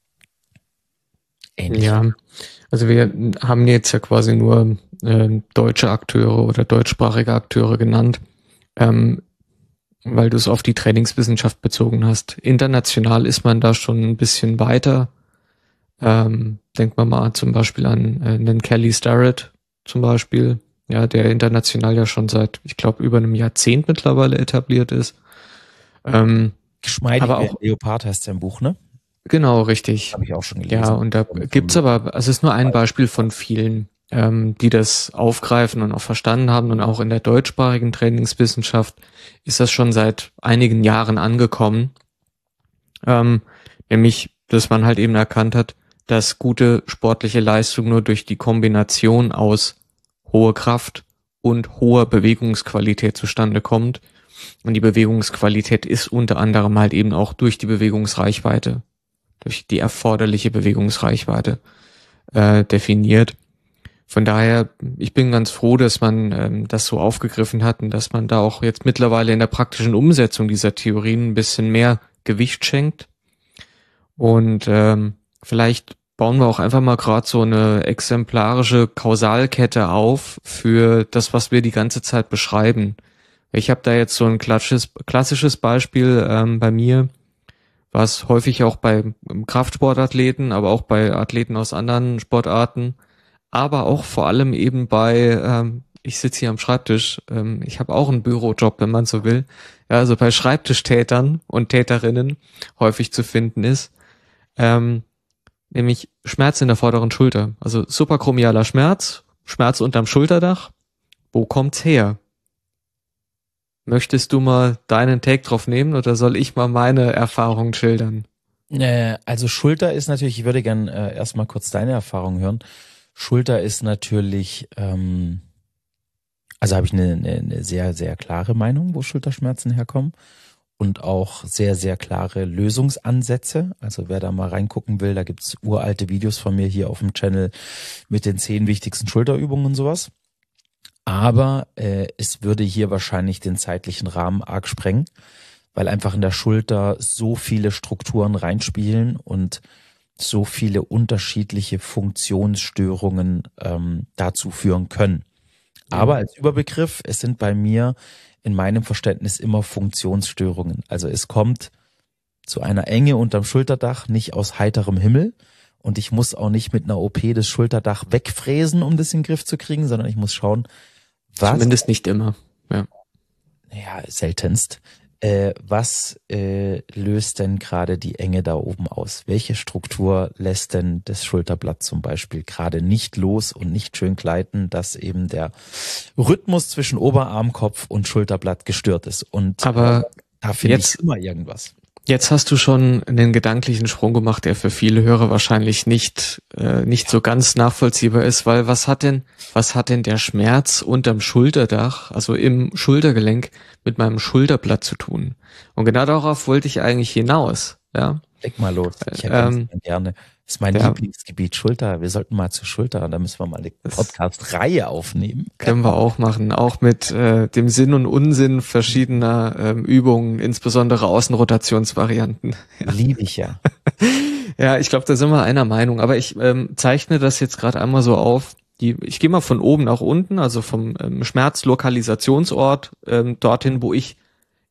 Ähnlich. Ja, also wir haben jetzt ja quasi nur äh, deutsche Akteure oder deutschsprachige Akteure genannt, ähm, weil du es auf die Trainingswissenschaft bezogen hast. International ist man da schon ein bisschen weiter. Ähm, denkt man mal zum Beispiel an äh, den Kelly Starrett zum Beispiel, ja, der international ja schon seit, ich glaube, über einem Jahrzehnt mittlerweile etabliert ist. Ähm, Geschmeidig aber auch Leopard heißt sein Buch, ne? Genau, richtig. Habe ich auch schon gelesen. Ja, und da gibt's aber, also es ist nur ein Beispiel von vielen, ähm, die das aufgreifen und auch verstanden haben. Und auch in der deutschsprachigen Trainingswissenschaft ist das schon seit einigen Jahren angekommen. Ähm, nämlich, dass man halt eben erkannt hat, dass gute sportliche Leistung nur durch die Kombination aus hoher Kraft und hoher Bewegungsqualität zustande kommt. Und die Bewegungsqualität ist unter anderem halt eben auch durch die Bewegungsreichweite, durch die erforderliche Bewegungsreichweite äh, definiert. Von daher, ich bin ganz froh, dass man ähm, das so aufgegriffen hat und dass man da auch jetzt mittlerweile in der praktischen Umsetzung dieser Theorien ein bisschen mehr Gewicht schenkt. Und ähm, vielleicht bauen wir auch einfach mal gerade so eine exemplarische Kausalkette auf für das, was wir die ganze Zeit beschreiben. Ich habe da jetzt so ein klassisches, klassisches Beispiel ähm, bei mir, was häufig auch bei Kraftsportathleten, aber auch bei Athleten aus anderen Sportarten, aber auch vor allem eben bei, ähm, ich sitze hier am Schreibtisch, ähm, ich habe auch einen Bürojob, wenn man so will, ja, also bei Schreibtischtätern und Täterinnen häufig zu finden ist, ähm, nämlich Schmerz in der vorderen Schulter, also suprachromialer Schmerz, Schmerz unterm Schulterdach. Wo kommt's her? Möchtest du mal deinen Take drauf nehmen oder soll ich mal meine Erfahrungen schildern? Äh, also Schulter ist natürlich, ich würde gern äh, erstmal kurz deine Erfahrungen hören. Schulter ist natürlich, ähm, also habe ich eine, eine, eine sehr, sehr klare Meinung, wo Schulterschmerzen herkommen und auch sehr, sehr klare Lösungsansätze. Also wer da mal reingucken will, da gibt's uralte Videos von mir hier auf dem Channel mit den zehn wichtigsten Schulterübungen und sowas. Aber äh, es würde hier wahrscheinlich den zeitlichen Rahmen arg sprengen, weil einfach in der Schulter so viele Strukturen reinspielen und so viele unterschiedliche Funktionsstörungen ähm, dazu führen können. Aber als Überbegriff, es sind bei mir in meinem Verständnis immer Funktionsstörungen. Also es kommt zu einer Enge unterm Schulterdach, nicht aus heiterem Himmel. Und ich muss auch nicht mit einer O P das Schulterdach wegfräsen, um das in den Griff zu kriegen, sondern ich muss schauen, was... Zumindest nicht immer, ja. Ja, seltenst. Äh, was äh, löst denn gerade die Enge da oben aus? Welche Struktur lässt denn das Schulterblatt zum Beispiel gerade nicht los und nicht schön gleiten, dass eben der Rhythmus zwischen Oberarmkopf und Schulterblatt gestört ist? Und Aber äh, da finde jetzt, ich immer irgendwas. Jetzt hast du schon einen gedanklichen Sprung gemacht, der für viele Hörer wahrscheinlich nicht äh, nicht so ganz nachvollziehbar ist, weil was hat denn was hat denn der Schmerz unterm Schulterdach, also im Schultergelenk, mit meinem Schulterblatt zu tun? Und genau darauf wollte ich eigentlich hinaus, ja. Leg mal los. Ich ähm, gerne. Das ist mein ja. Lieblingsgebiet, Schulter. Wir sollten mal zur Schulter, da müssen wir mal eine Podcast-Reihe aufnehmen. Können wir auch machen, auch mit äh, dem Sinn und Unsinn verschiedener ähm, Übungen, insbesondere Außenrotationsvarianten. Ja. Liebe ich ja. Ja, ich glaube, da sind wir einer Meinung. Aber ich ähm, zeichne das jetzt gerade einmal so auf. Die, ich gehe mal von oben nach unten, also vom ähm, Schmerzlokalisationsort ähm, dorthin, wo ich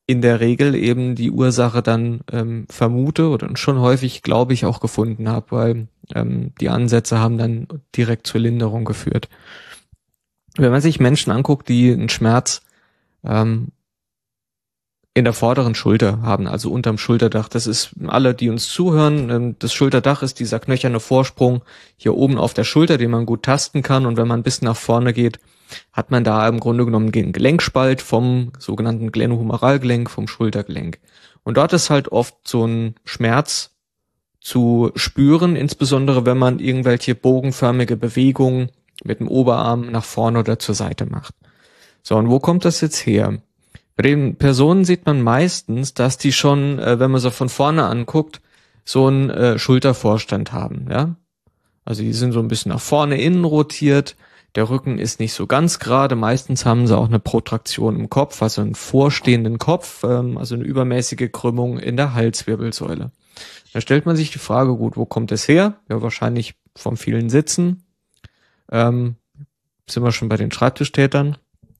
in der Regel eben die Ursache dann ähm, vermute oder schon häufig, glaube ich, auch gefunden habe, weil ähm, die Ansätze haben dann direkt zur Linderung geführt. Wenn man sich Menschen anguckt, die einen Schmerz ähm, in der vorderen Schulter haben, also unterm Schulterdach, das ist alle, die uns zuhören, ähm, das Schulterdach ist dieser knöcherne Vorsprung hier oben auf der Schulter, den man gut tasten kann, und wenn man ein bisschen nach vorne geht, hat man da im Grunde genommen den Gelenkspalt vom sogenannten Glenohumeralgelenk, vom Schultergelenk. Und dort ist halt oft so ein Schmerz zu spüren, insbesondere wenn man irgendwelche bogenförmige Bewegungen mit dem Oberarm nach vorne oder zur Seite macht. So, und wo kommt das jetzt her? Bei den Personen sieht man meistens, dass die schon, äh, wenn man sie von vorne anguckt, so einen äh, Schultervorstand haben, ja. Also die sind so ein bisschen nach vorne innen rotiert, der Rücken ist nicht so ganz gerade, meistens haben sie auch eine Protraktion im Kopf, also einen vorstehenden Kopf, ähm, also eine übermäßige Krümmung in der Halswirbelsäule. Da stellt man sich die Frage, gut, wo kommt es her? Ja, wahrscheinlich vom vielen Sitzen. Ähm, sind wir schon bei den Schreibtischtätern.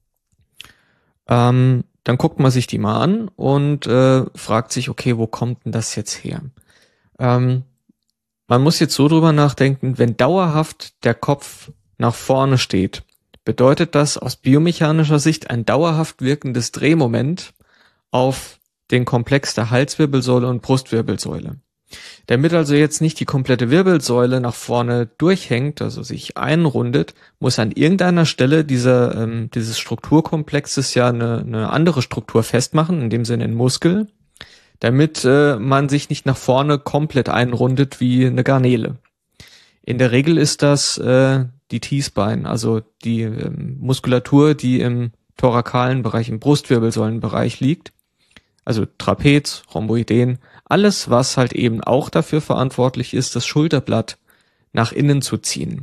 Ähm, dann guckt man sich die mal an und äh, fragt sich, okay, wo kommt denn das jetzt her? Ähm, man muss jetzt so drüber nachdenken, wenn dauerhaft der Kopf nach vorne steht, bedeutet das aus biomechanischer Sicht ein dauerhaft wirkendes Drehmoment auf den Komplex der Halswirbelsäule und Brustwirbelsäule. Damit also jetzt nicht die komplette Wirbelsäule nach vorne durchhängt, also sich einrundet, muss an irgendeiner Stelle dieser, ähm, dieses Strukturkomplexes ja eine, eine andere Struktur festmachen, in dem Sinne ein Muskel, damit äh, man sich nicht nach vorne komplett einrundet wie eine Garnele. In der Regel ist das äh, die T-Spine, also die ähm, Muskulatur, die im thorakalen Bereich, im Brustwirbelsäulenbereich liegt, also Trapez, Rhomboideen, alles, was halt eben auch dafür verantwortlich ist, das Schulterblatt nach innen zu ziehen.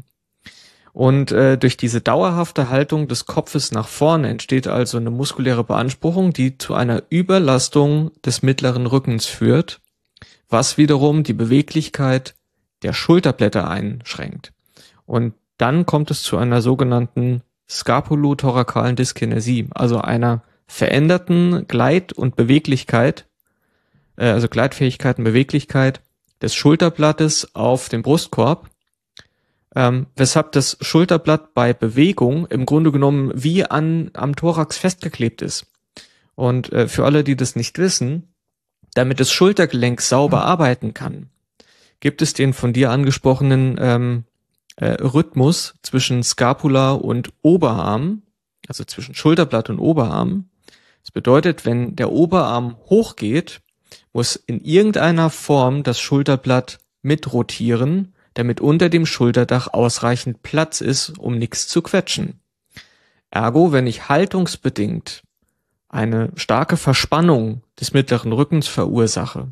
Und äh, durch diese dauerhafte Haltung des Kopfes nach vorne entsteht also eine muskuläre Beanspruchung, die zu einer Überlastung des mittleren Rückens führt, was wiederum die Beweglichkeit der Schulterblätter einschränkt. Und dann kommt es zu einer sogenannten Scapulothorakalen Dyskinesie, also einer veränderten Gleit- und Beweglichkeit, äh, also Gleitfähigkeit und Beweglichkeit des Schulterblattes auf dem Brustkorb, ähm, weshalb das Schulterblatt bei Bewegung im Grunde genommen wie an am Thorax festgeklebt ist. Und äh, für alle, die das nicht wissen, damit das Schultergelenk sauber arbeiten kann, gibt es den von dir angesprochenen ähm, äh, Rhythmus zwischen Scapula und Oberarm, also zwischen Schulterblatt und Oberarm. Das bedeutet, wenn der Oberarm hochgeht, muss in irgendeiner Form das Schulterblatt mitrotieren, damit unter dem Schulterdach ausreichend Platz ist, um nichts zu quetschen. Ergo, wenn ich haltungsbedingt eine starke Verspannung des mittleren Rückens verursache,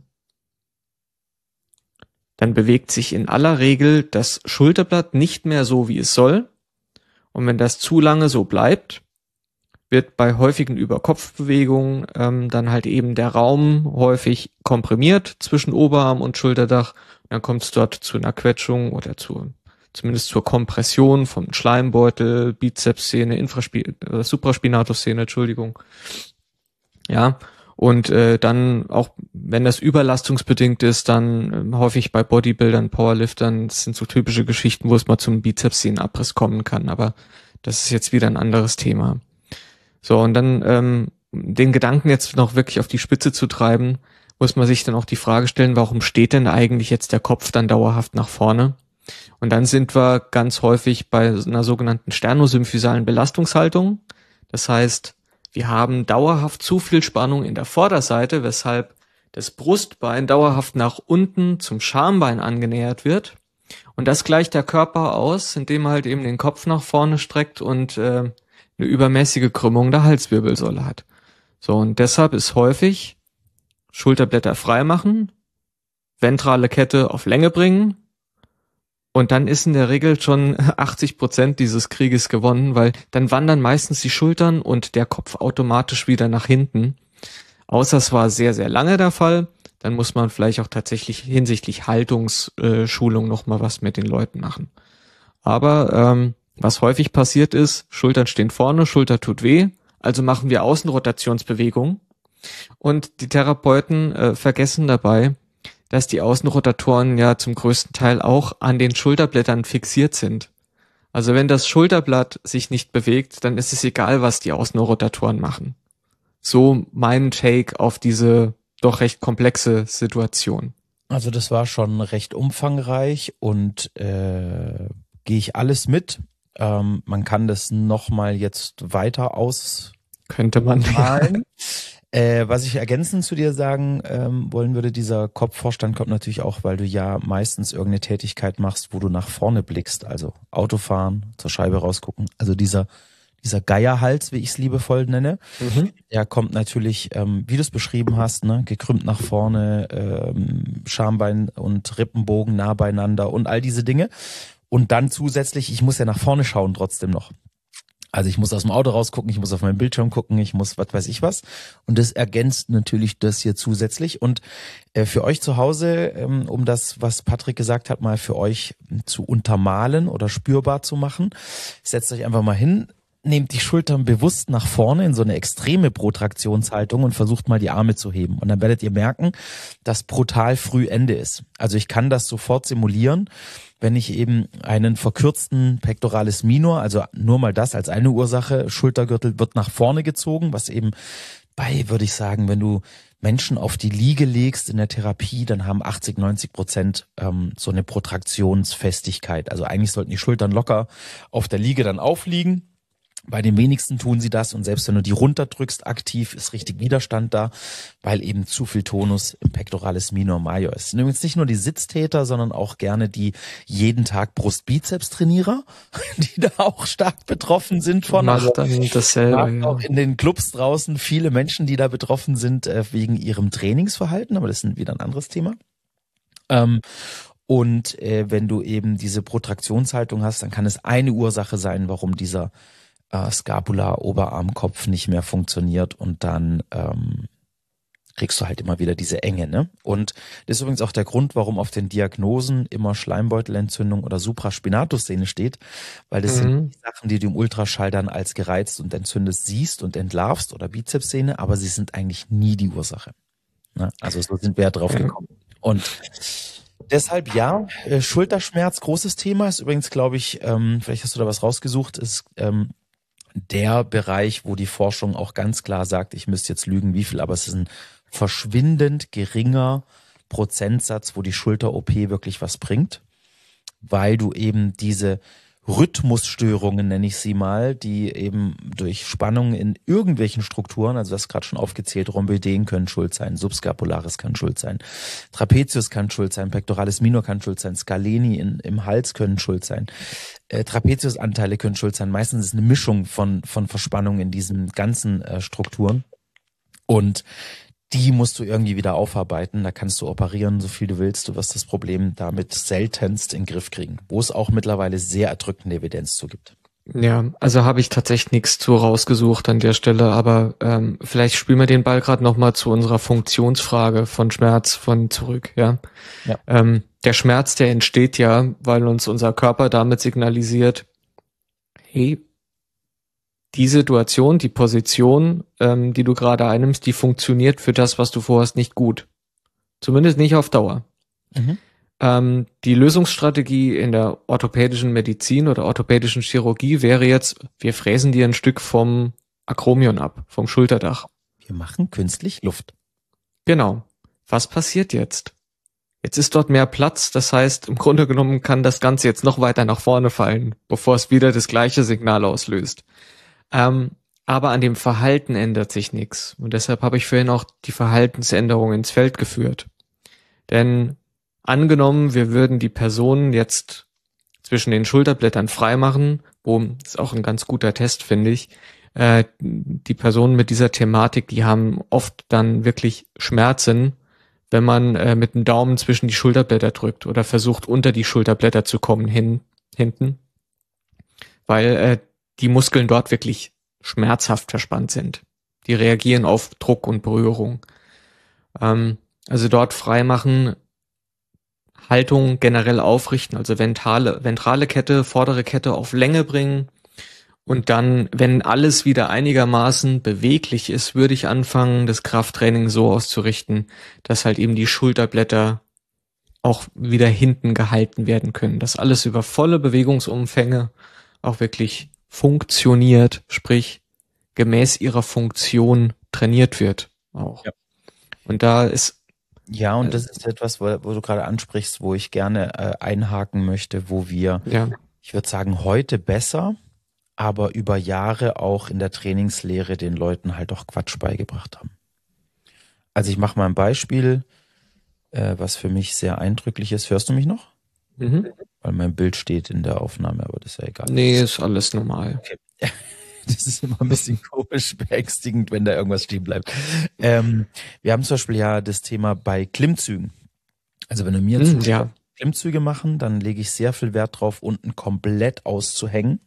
dann bewegt sich in aller Regel das Schulterblatt nicht mehr so, wie es soll. Und wenn das zu lange so bleibt, wird bei häufigen Überkopfbewegungen ähm, dann halt eben der Raum häufig komprimiert zwischen Oberarm und Schulterdach. Und dann kommt es dort zu einer Quetschung oder zu, zumindest zur Kompression vom Schleimbeutel, Bizepssehne, Infraspi- äh, Supraspinatusszene, Entschuldigung. Ja, und äh, dann auch, wenn das überlastungsbedingt ist, dann äh, häufig bei Bodybuildern, Powerliftern, das sind so typische Geschichten, wo es mal zum Bizepssehnenabriss kommen kann, aber das ist jetzt wieder ein anderes Thema. So, und dann ähm, den Gedanken jetzt noch wirklich auf die Spitze zu treiben, muss man sich dann auch die Frage stellen, warum steht denn eigentlich jetzt der Kopf dann dauerhaft nach vorne? Und dann sind wir ganz häufig bei einer sogenannten sternosymphysalen Belastungshaltung. Das heißt, wir haben dauerhaft zu viel Spannung in der Vorderseite, weshalb das Brustbein dauerhaft nach unten zum Schambein angenähert wird. Und das gleicht der Körper aus, indem er halt eben den Kopf nach vorne streckt und äh, eine übermäßige Krümmung der Halswirbelsäule hat. So, und deshalb ist häufig Schulterblätter frei machen, ventrale Kette auf Länge bringen, und dann ist in der Regel schon achtzig Prozent dieses Krieges gewonnen, weil dann wandern meistens die Schultern und der Kopf automatisch wieder nach hinten. Außer es war sehr, sehr lange der Fall, dann muss man vielleicht auch tatsächlich hinsichtlich Haltungsschulung nochmal was mit den Leuten machen. Aber ähm, was häufig passiert ist, Schultern stehen vorne, Schulter tut weh, also machen wir Außenrotationsbewegungen. Und die Therapeuten äh, vergessen dabei, dass die Außenrotatoren ja zum größten Teil auch an den Schulterblättern fixiert sind. Also wenn das Schulterblatt sich nicht bewegt, dann ist es egal, was die Außenrotatoren machen. So mein Take auf diese doch recht komplexe Situation. Also das war schon recht umfangreich und äh, gehe ich alles mit. Ähm, man kann das nochmal jetzt weiter aus Könnte man malen. Äh, was ich ergänzend zu dir sagen ähm, wollen würde, dieser Kopfvorstand kommt natürlich auch, weil du ja meistens irgendeine Tätigkeit machst, wo du nach vorne blickst, also Autofahren, zur Scheibe rausgucken. Also dieser dieser Geierhals, wie ich es liebevoll nenne, mhm. der kommt natürlich, ähm, wie du es beschrieben hast, ne, gekrümmt nach vorne, ähm, Schambein und Rippenbogen nah beieinander und all diese Dinge. Und dann zusätzlich, ich muss ja nach vorne schauen trotzdem noch. Also ich muss aus dem Auto rausgucken, ich muss auf meinen Bildschirm gucken, ich muss was weiß ich was. Und das ergänzt natürlich das hier zusätzlich. Und äh, für euch zu Hause, ähm, um das, was Patrick gesagt hat, mal für euch zu untermalen oder spürbar zu machen, setzt euch einfach mal hin, nehmt die Schultern bewusst nach vorne in so eine extreme Protraktionshaltung und versucht mal die Arme zu heben. Und dann werdet ihr merken, dass brutal früh Ende ist. Also ich kann das sofort simulieren, wenn ich eben einen verkürzten Pectoralis minor, also nur mal das als eine Ursache, Schultergürtel wird nach vorne gezogen, was eben bei, würde ich sagen, wenn du Menschen auf die Liege legst in der Therapie, dann haben achtzig, neunzig Prozent ähm, so eine Protraktionsfestigkeit. Also eigentlich sollten die Schultern locker auf der Liege dann aufliegen. Bei den wenigsten tun sie das und selbst wenn du die runterdrückst aktiv, ist richtig Widerstand da, weil eben zu viel Tonus im Pectoralis minor major ist. Und übrigens nicht nur die Sitztäter, sondern auch gerne die jeden Tag Brust-Bizeps-Trainierer, die da auch stark betroffen sind von. Macht dann dasselbe. Ja. Auch in den Clubs draußen viele Menschen, die da betroffen sind äh, wegen ihrem Trainingsverhalten, aber das ist wieder ein anderes Thema. Ähm, und äh, wenn du eben diese Protraktionshaltung hast, dann kann es eine Ursache sein, warum dieser Äh, Scapula, Oberarmkopf nicht mehr funktioniert und dann ähm, kriegst du halt immer wieder diese Enge, ne? Und das ist übrigens auch der Grund, warum auf den Diagnosen immer Schleimbeutelentzündung oder Supraspinatus-Sehne steht, weil das mhm. sind die Sachen, die du im Ultraschall dann als gereizt und entzündet siehst und entlarvst oder Bizepssehne, aber sie sind eigentlich nie die Ursache. Ne? Also so sind wir ja drauf gekommen. Und deshalb ja, äh, Schulterschmerz, großes Thema, ist übrigens, glaube ich, ähm, vielleicht hast du da was rausgesucht, ist ähm, der Bereich, wo die Forschung auch ganz klar sagt, ich müsste jetzt lügen, wie viel, aber es ist ein verschwindend geringer Prozentsatz, wo die Schulter-O P wirklich was bringt, weil du eben diese Rhythmusstörungen, nenne ich sie mal, die eben durch Spannungen in irgendwelchen Strukturen, also das gerade schon aufgezählt, Rhomboideen können schuld sein, Subscapularis kann schuld sein, Trapezius kann schuld sein, Pectoralis minor kann schuld sein, Scaleni in, im Hals können schuld sein, äh, Trapeziusanteile können schuld sein. Meistens ist es eine Mischung von von Verspannungen in diesen ganzen äh, Strukturen und die musst du irgendwie wieder aufarbeiten. Da kannst du operieren, so viel du willst. Du wirst das Problem damit seltenst in den Griff kriegen, wo es auch mittlerweile sehr erdrückende Evidenz zu gibt. Ja, also habe ich tatsächlich nichts zu rausgesucht an der Stelle, aber ähm, vielleicht spielen wir den Ball gerade nochmal zu unserer Funktionsfrage von Schmerz von zurück. Ja, ja. Ähm, der Schmerz, der entsteht ja, weil uns unser Körper damit signalisiert, hey, die Situation, die Position, ähm, die du gerade einnimmst, die funktioniert für das, was du vorhast, nicht gut. Zumindest nicht auf Dauer. Mhm. Ähm, die Lösungsstrategie in der orthopädischen Medizin oder orthopädischen Chirurgie wäre jetzt, wir fräsen dir ein Stück vom Akromion ab, vom Schulterdach. Wir machen künstlich Luft. Genau. Was passiert jetzt? Jetzt ist dort mehr Platz, das heißt, im Grunde genommen kann das Ganze jetzt noch weiter nach vorne fallen, bevor es wieder das gleiche Signal auslöst. Ähm, aber an dem Verhalten ändert sich nichts. Und deshalb habe ich vorhin auch die Verhaltensänderung ins Feld geführt. Denn angenommen, wir würden die Person jetzt zwischen den Schulterblättern freimachen, wo ist auch ein ganz guter Test, finde ich. Äh, die Personen mit dieser Thematik, die haben oft dann wirklich Schmerzen, wenn man äh, mit dem Daumen zwischen die Schulterblätter drückt oder versucht, unter die Schulterblätter zu kommen, hin, hinten. Weil äh, die Muskeln dort wirklich schmerzhaft verspannt sind. Die reagieren auf Druck und Berührung. Ähm, also dort freimachen, Haltung generell aufrichten, also ventrale, ventrale Kette, vordere Kette auf Länge bringen Und dann, wenn alles wieder einigermaßen beweglich ist, würde ich anfangen, das Krafttraining so auszurichten, dass halt eben die Schulterblätter auch wieder hinten gehalten werden können. Dass alles über volle Bewegungsumfänge auch wirklich funktioniert, sprich gemäß ihrer Funktion trainiert wird auch. Ja. Und da ist Ja, und das ist etwas, wo, wo du gerade ansprichst, wo ich gerne äh, einhaken möchte, wo wir, ja ich würde sagen, heute besser, aber über Jahre auch in der Trainingslehre den Leuten halt auch Quatsch beigebracht haben. Also ich mache mal ein Beispiel, äh, was für mich sehr eindrücklich ist. Hörst du mich noch? mhm. Weil mein Bild steht in der Aufnahme, aber das ist ja egal. Nee, ist alles normal. Okay. Das ist immer ein bisschen komisch, beängstigend, wenn da irgendwas stehen bleibt. Ähm, wir haben zum Beispiel ja das Thema bei Klimmzügen. Also wenn du mir Mhm, zuschaust, ja. Klimmzüge machen, dann lege ich sehr viel Wert drauf, unten komplett auszuhängen,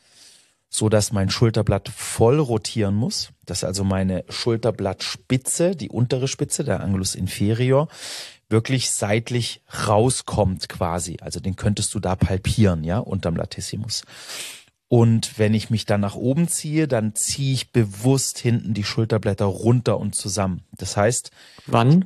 so dass mein Schulterblatt voll rotieren muss, dass also meine Schulterblattspitze, die untere Spitze, der Angulus inferior, wirklich seitlich rauskommt quasi. Also den könntest du da palpieren, ja, unterm Latissimus. Und wenn ich mich dann nach oben ziehe, dann ziehe ich bewusst hinten die Schulterblätter runter und zusammen. Das heißt, Wann?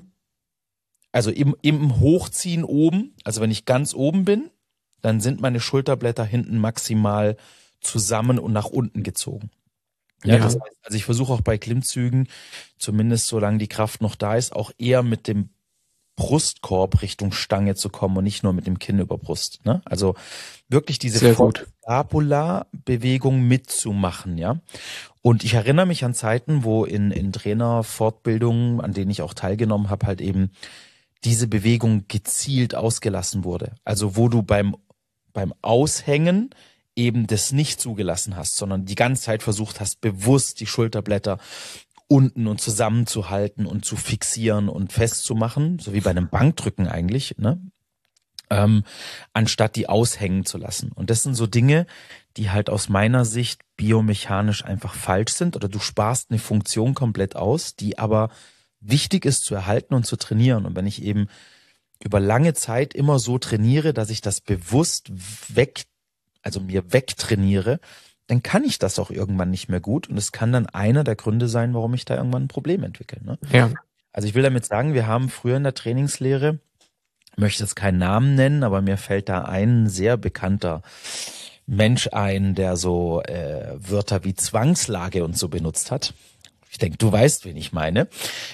also im, im Hochziehen oben, also wenn ich ganz oben bin, dann sind meine Schulterblätter hinten maximal zusammen und nach unten gezogen. Ja, Ja. das heißt, also ich versuche auch bei Klimmzügen, zumindest solange die Kraft noch da ist, auch eher mit dem Brustkorb Richtung Stange zu kommen und nicht nur mit dem Kinn über Brust. Ne? Also wirklich diese Sehr gut. Scapular-Bewegung mitzumachen, ja. Und ich erinnere mich an Zeiten, wo in, in Trainerfortbildungen, an denen ich auch teilgenommen habe, halt eben diese Bewegung gezielt ausgelassen wurde. Also wo du beim, beim Aushängen eben das nicht zugelassen hast, sondern die ganze Zeit versucht hast, bewusst die Schulterblätter unten und zusammenzuhalten und zu fixieren und festzumachen, so wie bei einem Bankdrücken eigentlich, ne? Ähm, anstatt die aushängen zu lassen. Und das sind so Dinge, die halt aus meiner Sicht biomechanisch einfach falsch sind, oder du sparst eine Funktion komplett aus, die aber wichtig ist zu erhalten und zu trainieren. Und wenn ich eben über lange Zeit immer so trainiere, dass ich das bewusst weg, also mir wegtrainiere, dann kann ich das auch irgendwann nicht mehr gut. Und es kann dann einer der Gründe sein, warum ich da irgendwann ein Problem entwickle. Ne? Ja. Also ich will damit sagen, wir haben früher in der Trainingslehre, möchte jetzt keinen Namen nennen, aber mir fällt da ein sehr bekannter Mensch ein, der so äh, Wörter wie Zwangslage und so benutzt hat. Ich denke, du weißt, wen ich meine.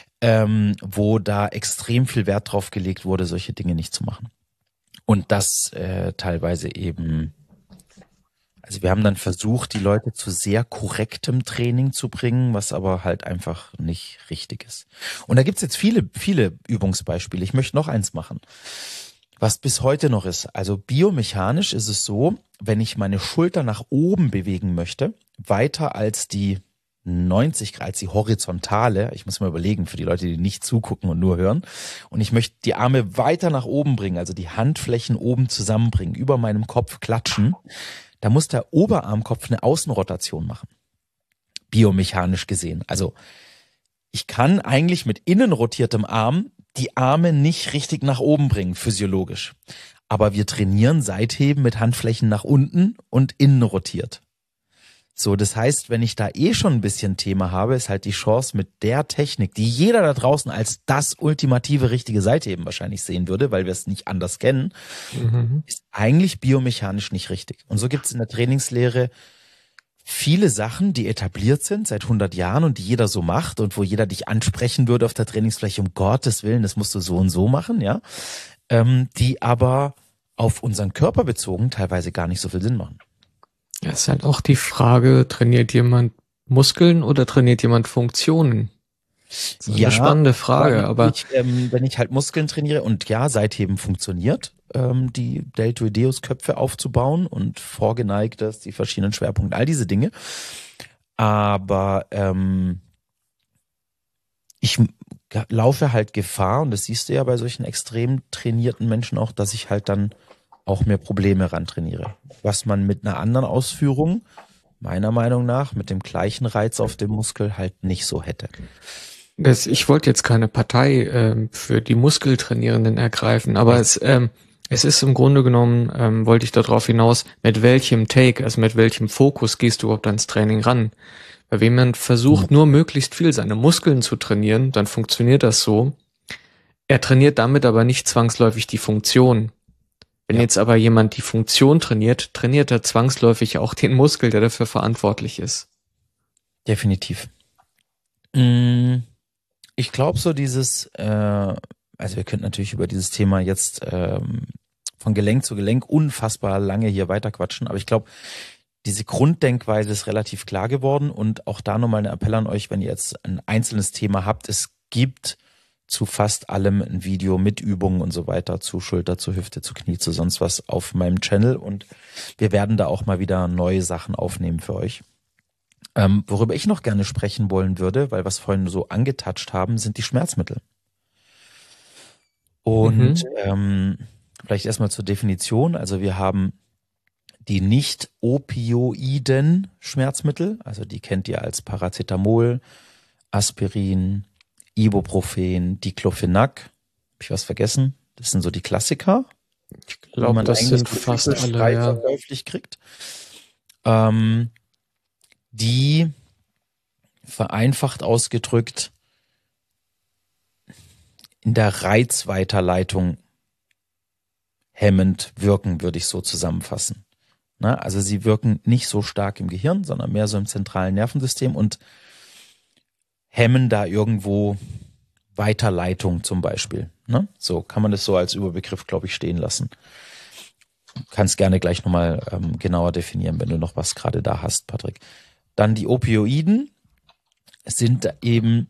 Ähm, wo da extrem viel Wert drauf gelegt wurde, solche Dinge nicht zu machen. Und das äh, teilweise eben, also wir haben dann versucht, die Leute zu sehr korrektem Training zu bringen, was aber halt einfach nicht richtig ist. Und da gibt's jetzt viele, viele Übungsbeispiele. Ich möchte noch eins machen, was bis heute noch ist. Also biomechanisch ist es so, wenn ich meine Schulter nach oben bewegen möchte, weiter als die neunzig Grad, als die horizontale, ich muss mal überlegen, für die Leute, die nicht zugucken und nur hören, und ich möchte die Arme weiter nach oben bringen, also die Handflächen oben zusammenbringen, über meinem Kopf klatschen, da muss der Oberarmkopf eine Außenrotation machen. Biomechanisch gesehen. Also ich kann eigentlich mit innen rotiertem Arm die Arme nicht richtig nach oben bringen, physiologisch. Aber wir trainieren Seitheben mit Handflächen nach unten und innen rotiert. So, das heißt, wenn ich da eh schon ein bisschen Thema habe, ist halt die Chance mit der Technik, die jeder da draußen als das ultimative richtige Seitheben wahrscheinlich sehen würde, weil wir es nicht anders kennen, Mhm. ist eigentlich biomechanisch nicht richtig. Und so gibt es in der Trainingslehre viele Sachen, die etabliert sind seit hundert Jahren und die jeder so macht und wo jeder dich ansprechen würde auf der Trainingsfläche, um Gottes Willen, das musst du so und so machen, ja, ähm, die aber auf unseren Körper bezogen teilweise gar nicht so viel Sinn machen. Ja, ist halt auch die Frage, trainiert jemand Muskeln oder trainiert jemand Funktionen? Das ist Ja, eine spannende Frage, Wenn aber ich, ähm, wenn ich halt Muskeln trainiere und ja, Seitheben funktioniert, ähm, die Deltoideus-Köpfe aufzubauen und vorgeneigtes, die verschiedenen Schwerpunkte, all diese Dinge. Aber ähm, ich m- ga- laufe halt Gefahr, und das siehst du ja bei solchen extrem trainierten Menschen auch, dass ich halt dann auch mehr Probleme ran trainiere. Was man mit einer anderen Ausführung, meiner Meinung nach, mit dem gleichen Reiz auf dem Muskel halt nicht so hätte. das, ich wollte jetzt keine Partei ähm, für die Muskeltrainierenden ergreifen, aber es, ähm, Es ist im Grunde genommen, ähm, wollte ich darauf hinaus, mit welchem Take, also mit welchem Fokus gehst du überhaupt ans Training ran? Weil wenn man versucht, nur möglichst viel seine Muskeln zu trainieren, dann funktioniert das so. Er trainiert damit aber nicht zwangsläufig die Funktion. Wenn Ja. jetzt aber jemand die Funktion trainiert, trainiert er zwangsläufig auch den Muskel, der dafür verantwortlich ist. Definitiv. Ich glaube so dieses, äh, also wir könnten natürlich über dieses Thema jetzt ähm, von Gelenk zu Gelenk unfassbar lange hier weiterquatschen, aber ich glaube, diese Grunddenkweise ist relativ klar geworden und auch da nochmal ein Appell an euch, wenn ihr jetzt ein einzelnes Thema habt, es gibt zu fast allem ein Video mit Übungen und so weiter, zu Schulter, zu Hüfte, zu Knie, zu sonst was auf meinem Channel und wir werden da auch mal wieder neue Sachen aufnehmen für euch. Ähm, worüber ich noch gerne sprechen wollen würde, weil wir es vorhin so angetatscht haben, sind die Schmerzmittel. Und mhm. ähm, vielleicht erstmal zur Definition. Also wir haben die nicht opioiden Schmerzmittel, also die kennt ihr als Paracetamol, Aspirin, Ibuprofen, Diclofenac. Hab ich was vergessen? Das sind so die Klassiker. Ich glaube, das sind fast alle, ja. Verkäuflich kriegt. Ähm, die vereinfacht ausgedrückt in der Reizweiterleitung hemmend wirken, würde ich so zusammenfassen. Na, also sie wirken nicht so stark im Gehirn, sondern mehr so im zentralen Nervensystem und hemmen da irgendwo Weiterleitung zum Beispiel. Ne? So kann man das so als Überbegriff, glaube ich, stehen lassen. Du kannst gerne gleich nochmal ähm, genauer definieren, wenn du noch was gerade da hast, Patrick. Dann die Opioiden sind eben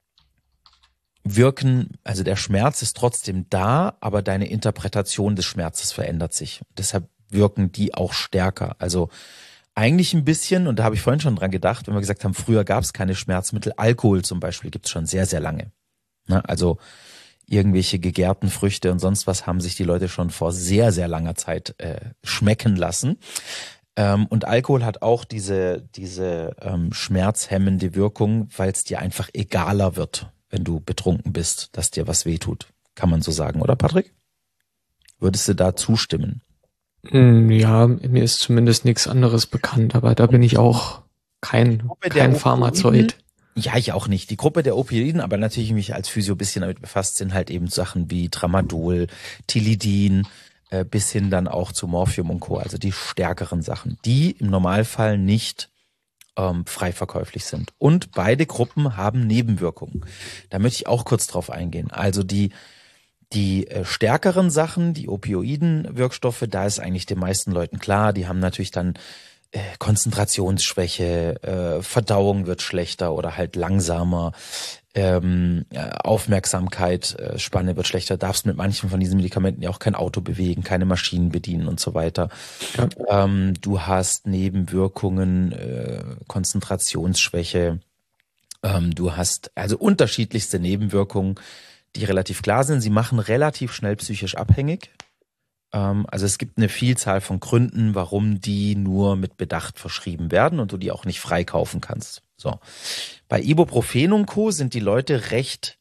wirken, also der Schmerz ist trotzdem da, aber deine Interpretation des Schmerzes verändert sich. Deshalb wirken die auch stärker. Also eigentlich ein bisschen, und da habe ich vorhin schon dran gedacht, wenn wir gesagt haben, früher gab es keine Schmerzmittel. Alkohol zum Beispiel gibt es schon sehr, sehr lange. Ne? Also irgendwelche gegärten Früchte und sonst was haben sich die Leute schon vor sehr, sehr langer Zeit äh, schmecken lassen. Ähm, und Alkohol hat auch diese, diese ähm, schmerzhemmende Wirkung, weil es dir einfach egaler wird, wenn du betrunken bist, dass dir was wehtut. Kann man so sagen, oder Patrick? Würdest du da zustimmen? Ja, mir ist zumindest nichts anderes bekannt, aber da bin ich auch kein, kein Pharmazeut. Ja, ich auch nicht. Die Gruppe der Opioiden, aber natürlich mich als Physio ein bisschen damit befasst, sind halt eben Sachen wie Tramadol, Tilidin, äh, bis hin dann auch zu Morphium und Co., also die stärkeren Sachen, die im Normalfall nicht ähm, frei verkäuflich sind. Und beide Gruppen haben Nebenwirkungen. Da möchte ich auch kurz drauf eingehen. Also die Die äh, stärkeren Sachen, die Opioiden-Wirkstoffe, da ist eigentlich den meisten Leuten klar, die haben natürlich dann äh, Konzentrationsschwäche, äh, Verdauung wird schlechter oder halt langsamer, ähm, Aufmerksamkeit, äh, Spanne wird schlechter, darfst mit manchen von diesen Medikamenten ja auch kein Auto bewegen, keine Maschinen bedienen und so weiter. Ja. Ähm, du hast Nebenwirkungen, äh, Konzentrationsschwäche, ähm, du hast also unterschiedlichste Nebenwirkungen, die relativ klar sind. Sie machen relativ schnell psychisch abhängig. Ähm, also es gibt eine Vielzahl von Gründen, warum die nur mit Bedacht verschrieben werden und du die auch nicht freikaufen kannst. So. Bei Ibuprofen und Co. sind die Leute recht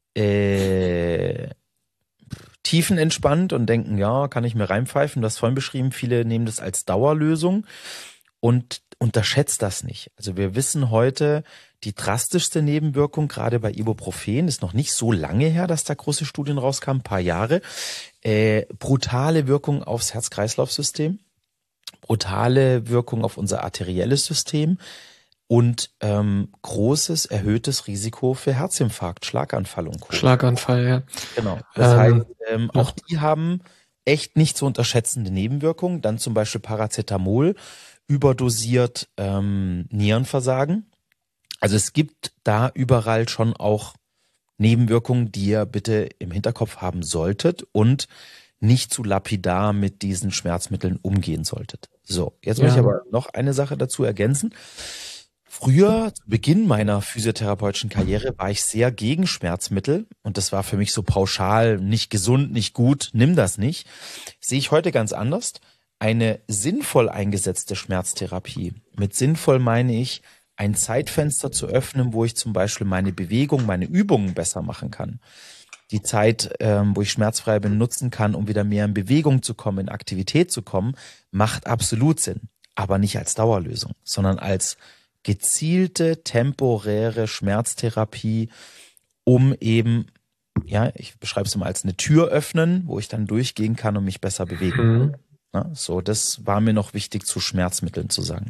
äh, tiefenentspannt und denken, ja, kann ich mir reinpfeifen. Du hast vorhin beschrieben, viele nehmen das als Dauerlösung und unterschätzt das nicht. Also wir wissen heute, die drastischste Nebenwirkung, gerade bei Ibuprofen, ist noch nicht so lange her, dass da große Studien rauskamen, ein paar Jahre. Äh, brutale Wirkung aufs Herz-Kreislauf-System, brutale Wirkung auf unser arterielles System und ähm, großes, erhöhtes Risiko für Herzinfarkt, Schlaganfall und Co. Schlaganfall, ja. Genau. Das ähm, heißt, ähm, auch die haben echt nicht zu unterschätzende Nebenwirkungen. Dann zum Beispiel Paracetamol, überdosiert ähm, Nierenversagen. Also es gibt da überall schon auch Nebenwirkungen, die ihr bitte im Hinterkopf haben solltet und nicht zu lapidar mit diesen Schmerzmitteln umgehen solltet. So, jetzt muss ja. ich aber noch eine Sache dazu ergänzen. Früher, zu Beginn meiner physiotherapeutischen Karriere, war ich sehr gegen Schmerzmittel und das war für mich so pauschal, nicht gesund, nicht gut, nimm das nicht. Sehe ich heute ganz anders. Eine sinnvoll eingesetzte Schmerztherapie, mit sinnvoll meine ich, ein Zeitfenster zu öffnen, wo ich zum Beispiel meine Bewegung, meine Übungen besser machen kann. die Zeit, ähm, wo ich schmerzfrei bin, nutzen kann, um wieder mehr in Bewegung zu kommen, in Aktivität zu kommen, macht absolut Sinn. Aber nicht als Dauerlösung, sondern als gezielte, temporäre Schmerztherapie, um eben, ja, ich beschreibe es mal als eine Tür öffnen, wo ich dann durchgehen kann und mich besser bewegen kann. Mhm. Ja, so, das war mir noch wichtig zu Schmerzmitteln zu sagen.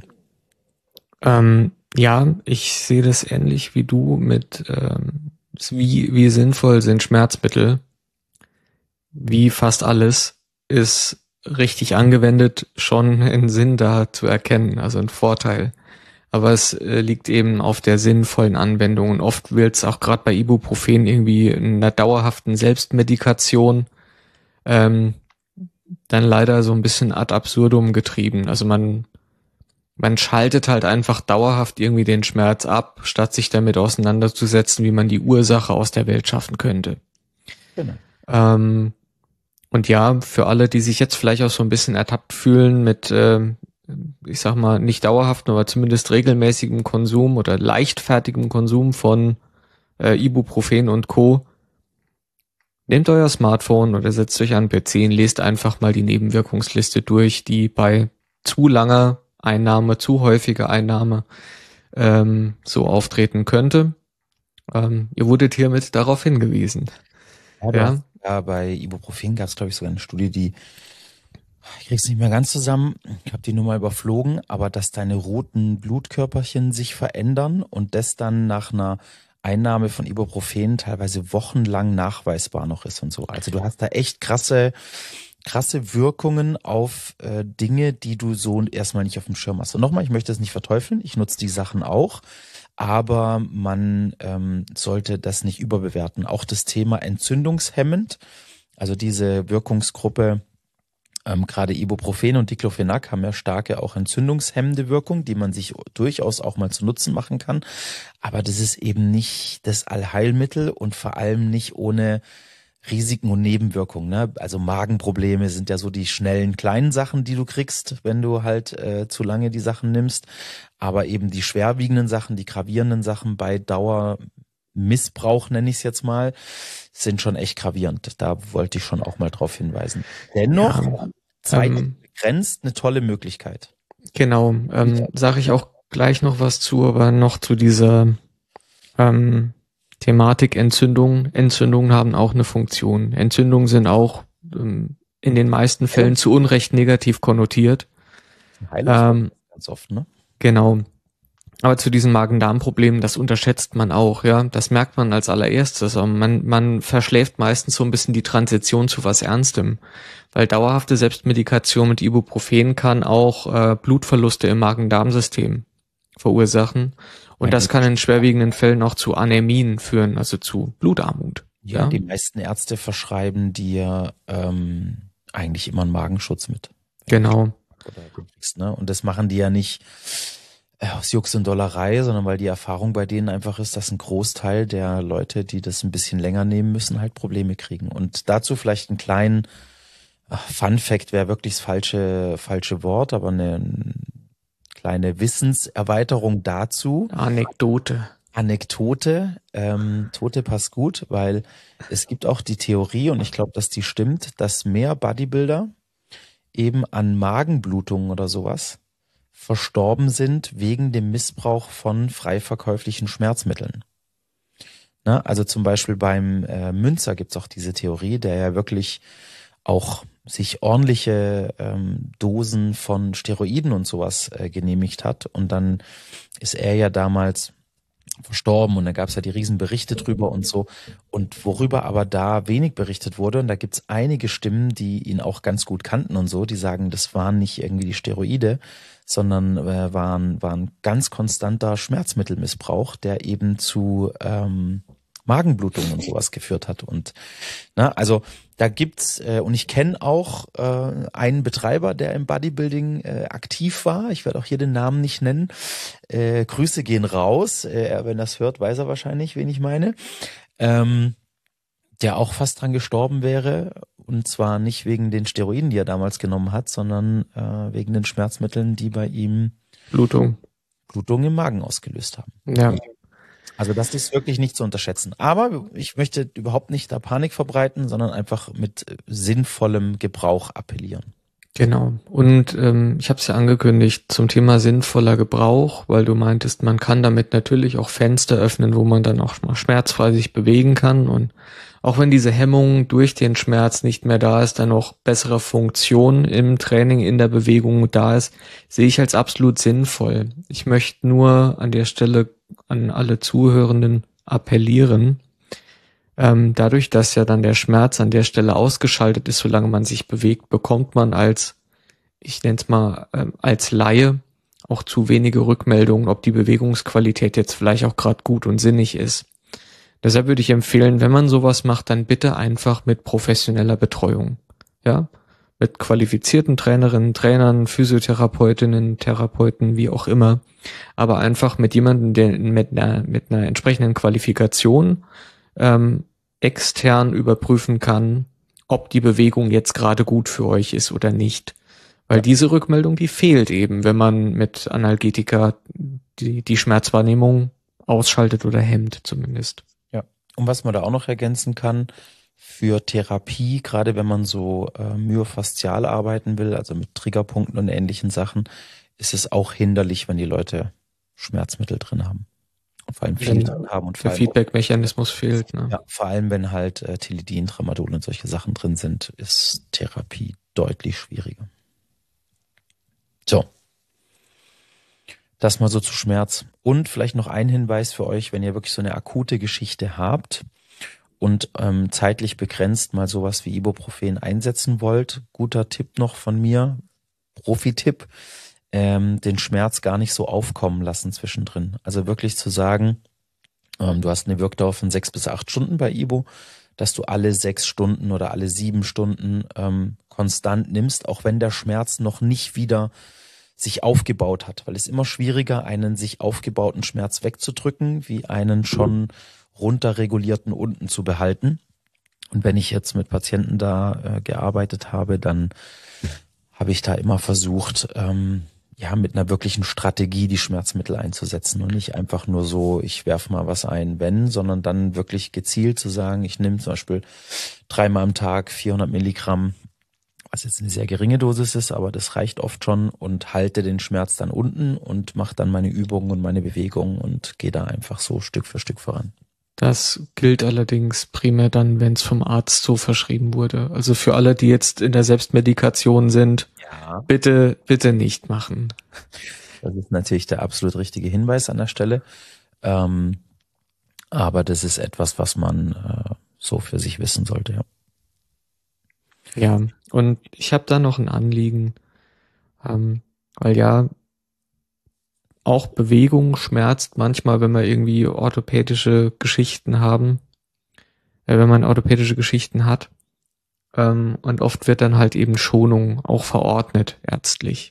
Ähm, ja, ich sehe das ähnlich wie du mit, ähm, wie, wie sinnvoll sind Schmerzmittel. Wie fast alles ist richtig angewendet schon ein Sinn da zu erkennen, also ein Vorteil. Aber es äh, liegt eben auf der sinnvollen Anwendung. Und oft wird es auch gerade bei Ibuprofen irgendwie in einer dauerhaften Selbstmedikation ähm, dann leider so ein bisschen ad absurdum getrieben. Also man man schaltet halt einfach dauerhaft irgendwie den Schmerz ab, statt sich damit auseinanderzusetzen, wie man die Ursache aus der Welt schaffen könnte. Genau. Ähm, und ja, für alle, die sich jetzt vielleicht auch so ein bisschen ertappt fühlen mit, ähm, ich sag mal, nicht dauerhaften, aber zumindest regelmäßigem Konsum oder leichtfertigem Konsum von äh, Ibuprofen und Co., nehmt euer Smartphone oder setzt euch an den P C und lest einfach mal die Nebenwirkungsliste durch, die bei zu langer Einnahme, zu häufiger Einnahme ähm, so auftreten könnte. Ähm, ihr wurdet hiermit darauf hingewiesen. Ja, du Ja, hast, ja bei Ibuprofen gab es, glaube ich, sogar eine Studie, die, ich krieg's nicht mehr ganz zusammen, ich habe die nur mal überflogen, aber dass deine roten Blutkörperchen sich verändern und das dann nach einer Einnahme von Ibuprofen teilweise wochenlang nachweisbar noch ist und so. Also du hast da echt krasse, krasse Wirkungen auf äh, Dinge, die du so erstmal nicht auf dem Schirm hast. Und nochmal, ich möchte es nicht verteufeln, ich nutze die Sachen auch, aber man ähm, sollte das nicht überbewerten. Auch das Thema entzündungshemmend, also diese Wirkungsgruppe, ähm, gerade Ibuprofen und Diclofenac haben ja starke auch entzündungshemmende Wirkung, die man sich durchaus auch mal zu Nutzen machen kann. Aber das ist eben nicht das Allheilmittel und vor allem nicht ohne Risiken und Nebenwirkungen. Ne? Also Magenprobleme sind ja so die schnellen kleinen Sachen, die du kriegst, wenn du halt äh, zu lange die Sachen nimmst. Aber eben die schwerwiegenden Sachen, die gravierenden Sachen bei Dauermissbrauch, nenne ich es jetzt mal, sind schon echt gravierend. Da wollte ich schon auch mal drauf hinweisen. Dennoch, ja Zeit ähm, begrenzt, eine tolle Möglichkeit. genau. Ähm, sage ich auch gleich noch was zu, aber noch zu dieser ähm, Thematik Entzündung. Entzündungen haben auch eine Funktion. Entzündungen sind auch ähm, in den meisten Fällen zu Unrecht negativ konnotiert. Ähm, Ganz oft, ne? genau. Aber zu diesen Magen-Darm-Problemen, das unterschätzt man auch, ja. Das merkt man als allererstes. Aber man, man verschläft meistens so ein bisschen die Transition zu was Ernstem. Weil dauerhafte Selbstmedikation mit Ibuprofen kann auch äh, Blutverluste im Magen-Darm-System verursachen. Und das kann in schwerwiegenden Fällen auch zu Anämien führen, also zu Blutarmut. Ja, Ja, die meisten Ärzte verschreiben dir ähm, eigentlich immer einen Magenschutz mit. genau. Oder du kriegst, ne? Und das machen die ja nicht äh, aus Jux und Dollerei, sondern weil die Erfahrung bei denen einfach ist, dass ein Großteil der Leute, die das ein bisschen länger nehmen müssen, halt Probleme kriegen. Und dazu vielleicht einen kleinen ach, Fun Fact wäre wirklich das falsche, falsche Wort, aber eine kleine Wissenserweiterung dazu. Anekdote. Anekdote, ähm, Tote passt gut, weil es gibt auch die Theorie, und ich glaube, dass die stimmt, dass mehr Bodybuilder eben an Magenblutungen oder sowas verstorben sind wegen dem Missbrauch von frei verkäuflichen Schmerzmitteln. Ne? Also zum Beispiel beim äh, Münzer gibt's auch diese Theorie, der ja wirklich auch sich ordentliche ähm, Dosen von Steroiden und sowas äh, genehmigt hat. Und dann ist er ja damals verstorben und da gab es ja die Riesenberichte drüber und so. Und worüber aber da wenig berichtet wurde, und da gibt's einige Stimmen, die ihn auch ganz gut kannten und so, die sagen, das waren nicht irgendwie die Steroide, sondern äh, waren, waren ganz konstanter Schmerzmittelmissbrauch, der eben zu ähm, Magenblutungen und sowas geführt hat. Und na, also da gibt's äh, und ich kenne auch äh, einen Betreiber, der im Bodybuilding äh, aktiv war. Ich werde auch hier den Namen nicht nennen. Äh, Grüße gehen raus. Äh, er, wenn das hört, weiß er wahrscheinlich, wen ich meine. Ähm, der auch fast dran gestorben wäre. Und zwar nicht wegen den Steroiden, die er damals genommen hat, sondern äh, wegen den Schmerzmitteln, die bei ihm Blutung. Blutungen im Magen ausgelöst haben. Ja. Also das ist wirklich nicht zu unterschätzen. Aber ich möchte überhaupt nicht da Panik verbreiten, sondern einfach mit sinnvollem Gebrauch appellieren. Genau. Und ähm, ich habe es ja angekündigt zum Thema sinnvoller Gebrauch, weil du meintest, man kann damit natürlich auch Fenster öffnen, wo man dann auch mal schmerzfrei sich bewegen kann. Und auch wenn diese Hemmung durch den Schmerz nicht mehr da ist, dann auch bessere Funktion im Training, in der Bewegung da ist, sehe ich als absolut sinnvoll. Ich möchte nur an der Stelle an alle Zuhörenden appellieren, Ähm, dadurch, dass ja dann der Schmerz an der Stelle ausgeschaltet ist, solange man sich bewegt, bekommt man als, ich nenne es mal, ähm, als Laie auch zu wenige Rückmeldungen, ob die Bewegungsqualität jetzt vielleicht auch gerade gut und sinnig ist. Deshalb würde ich empfehlen, wenn man sowas macht, dann bitte einfach mit professioneller Betreuung. Ja, mit qualifizierten Trainerinnen, Trainern, Physiotherapeutinnen, Therapeuten, wie auch immer. Aber einfach mit jemandem, der mit einer, mit einer entsprechenden Qualifikation ähm, extern überprüfen kann, ob die Bewegung jetzt gerade gut für euch ist oder nicht. Weil Ja. diese Rückmeldung, die fehlt eben, wenn man mit Analgetika die, die Schmerzwahrnehmung ausschaltet oder hemmt zumindest. Ja. Und was man da auch noch ergänzen kann, für Therapie, gerade wenn man so äh, myofaszial arbeiten will, also mit Triggerpunkten und ähnlichen Sachen, ist es auch hinderlich, wenn die Leute Schmerzmittel drin haben. Und vor allem viel Wenn drin haben und vor der allem, Feedback-Mechanismus fehlt. Ne? ja, vor allem wenn halt äh, Tilidin, Tramadol und solche Sachen drin sind, ist Therapie deutlich schwieriger. So. Das mal so zu Schmerz. Und vielleicht noch ein Hinweis für euch, wenn ihr wirklich so eine akute Geschichte habt und ähm, zeitlich begrenzt mal sowas wie Ibuprofen einsetzen wollt. Guter Tipp noch von mir, Profi-Tipp, ähm, den Schmerz gar nicht so aufkommen lassen zwischendrin. Also wirklich zu sagen, ähm, du hast eine Wirkdauer von sechs bis acht Stunden bei Ibu, dass du alle sechs Stunden oder alle sieben Stunden ähm, konstant nimmst, auch wenn der Schmerz noch nicht wieder sich aufgebaut hat, weil es immer schwieriger, einen sich aufgebauten Schmerz wegzudrücken, wie einen schon runterregulierten unten zu behalten. Und wenn ich jetzt mit Patienten da äh, gearbeitet habe, dann habe ich da immer versucht, ähm, ja, mit einer wirklichen Strategie die Schmerzmittel einzusetzen und nicht einfach nur so, ich werf mal was ein, wenn, sondern dann wirklich gezielt zu sagen, ich nehme zum Beispiel dreimal am Tag vierhundert Milligramm, was jetzt eine sehr geringe Dosis ist, aber das reicht oft schon, und halte den Schmerz dann unten und mache dann meine Übungen und meine Bewegungen und gehe da einfach so Stück für Stück voran. Das gilt allerdings primär dann, wenn es vom Arzt so verschrieben wurde. Also für alle, die jetzt in der Selbstmedikation sind, Ja, bitte, bitte nicht machen. das ist natürlich der absolut richtige Hinweis an der Stelle. Ähm, aber das ist etwas, was man äh, so für sich wissen sollte, ja. Ja, und ich habe da noch ein Anliegen, ähm, weil ja auch Bewegung schmerzt manchmal, wenn wir irgendwie orthopädische Geschichten haben, äh, wenn man orthopädische Geschichten hat. Ähm, und oft wird dann halt eben Schonung auch verordnet, ärztlich.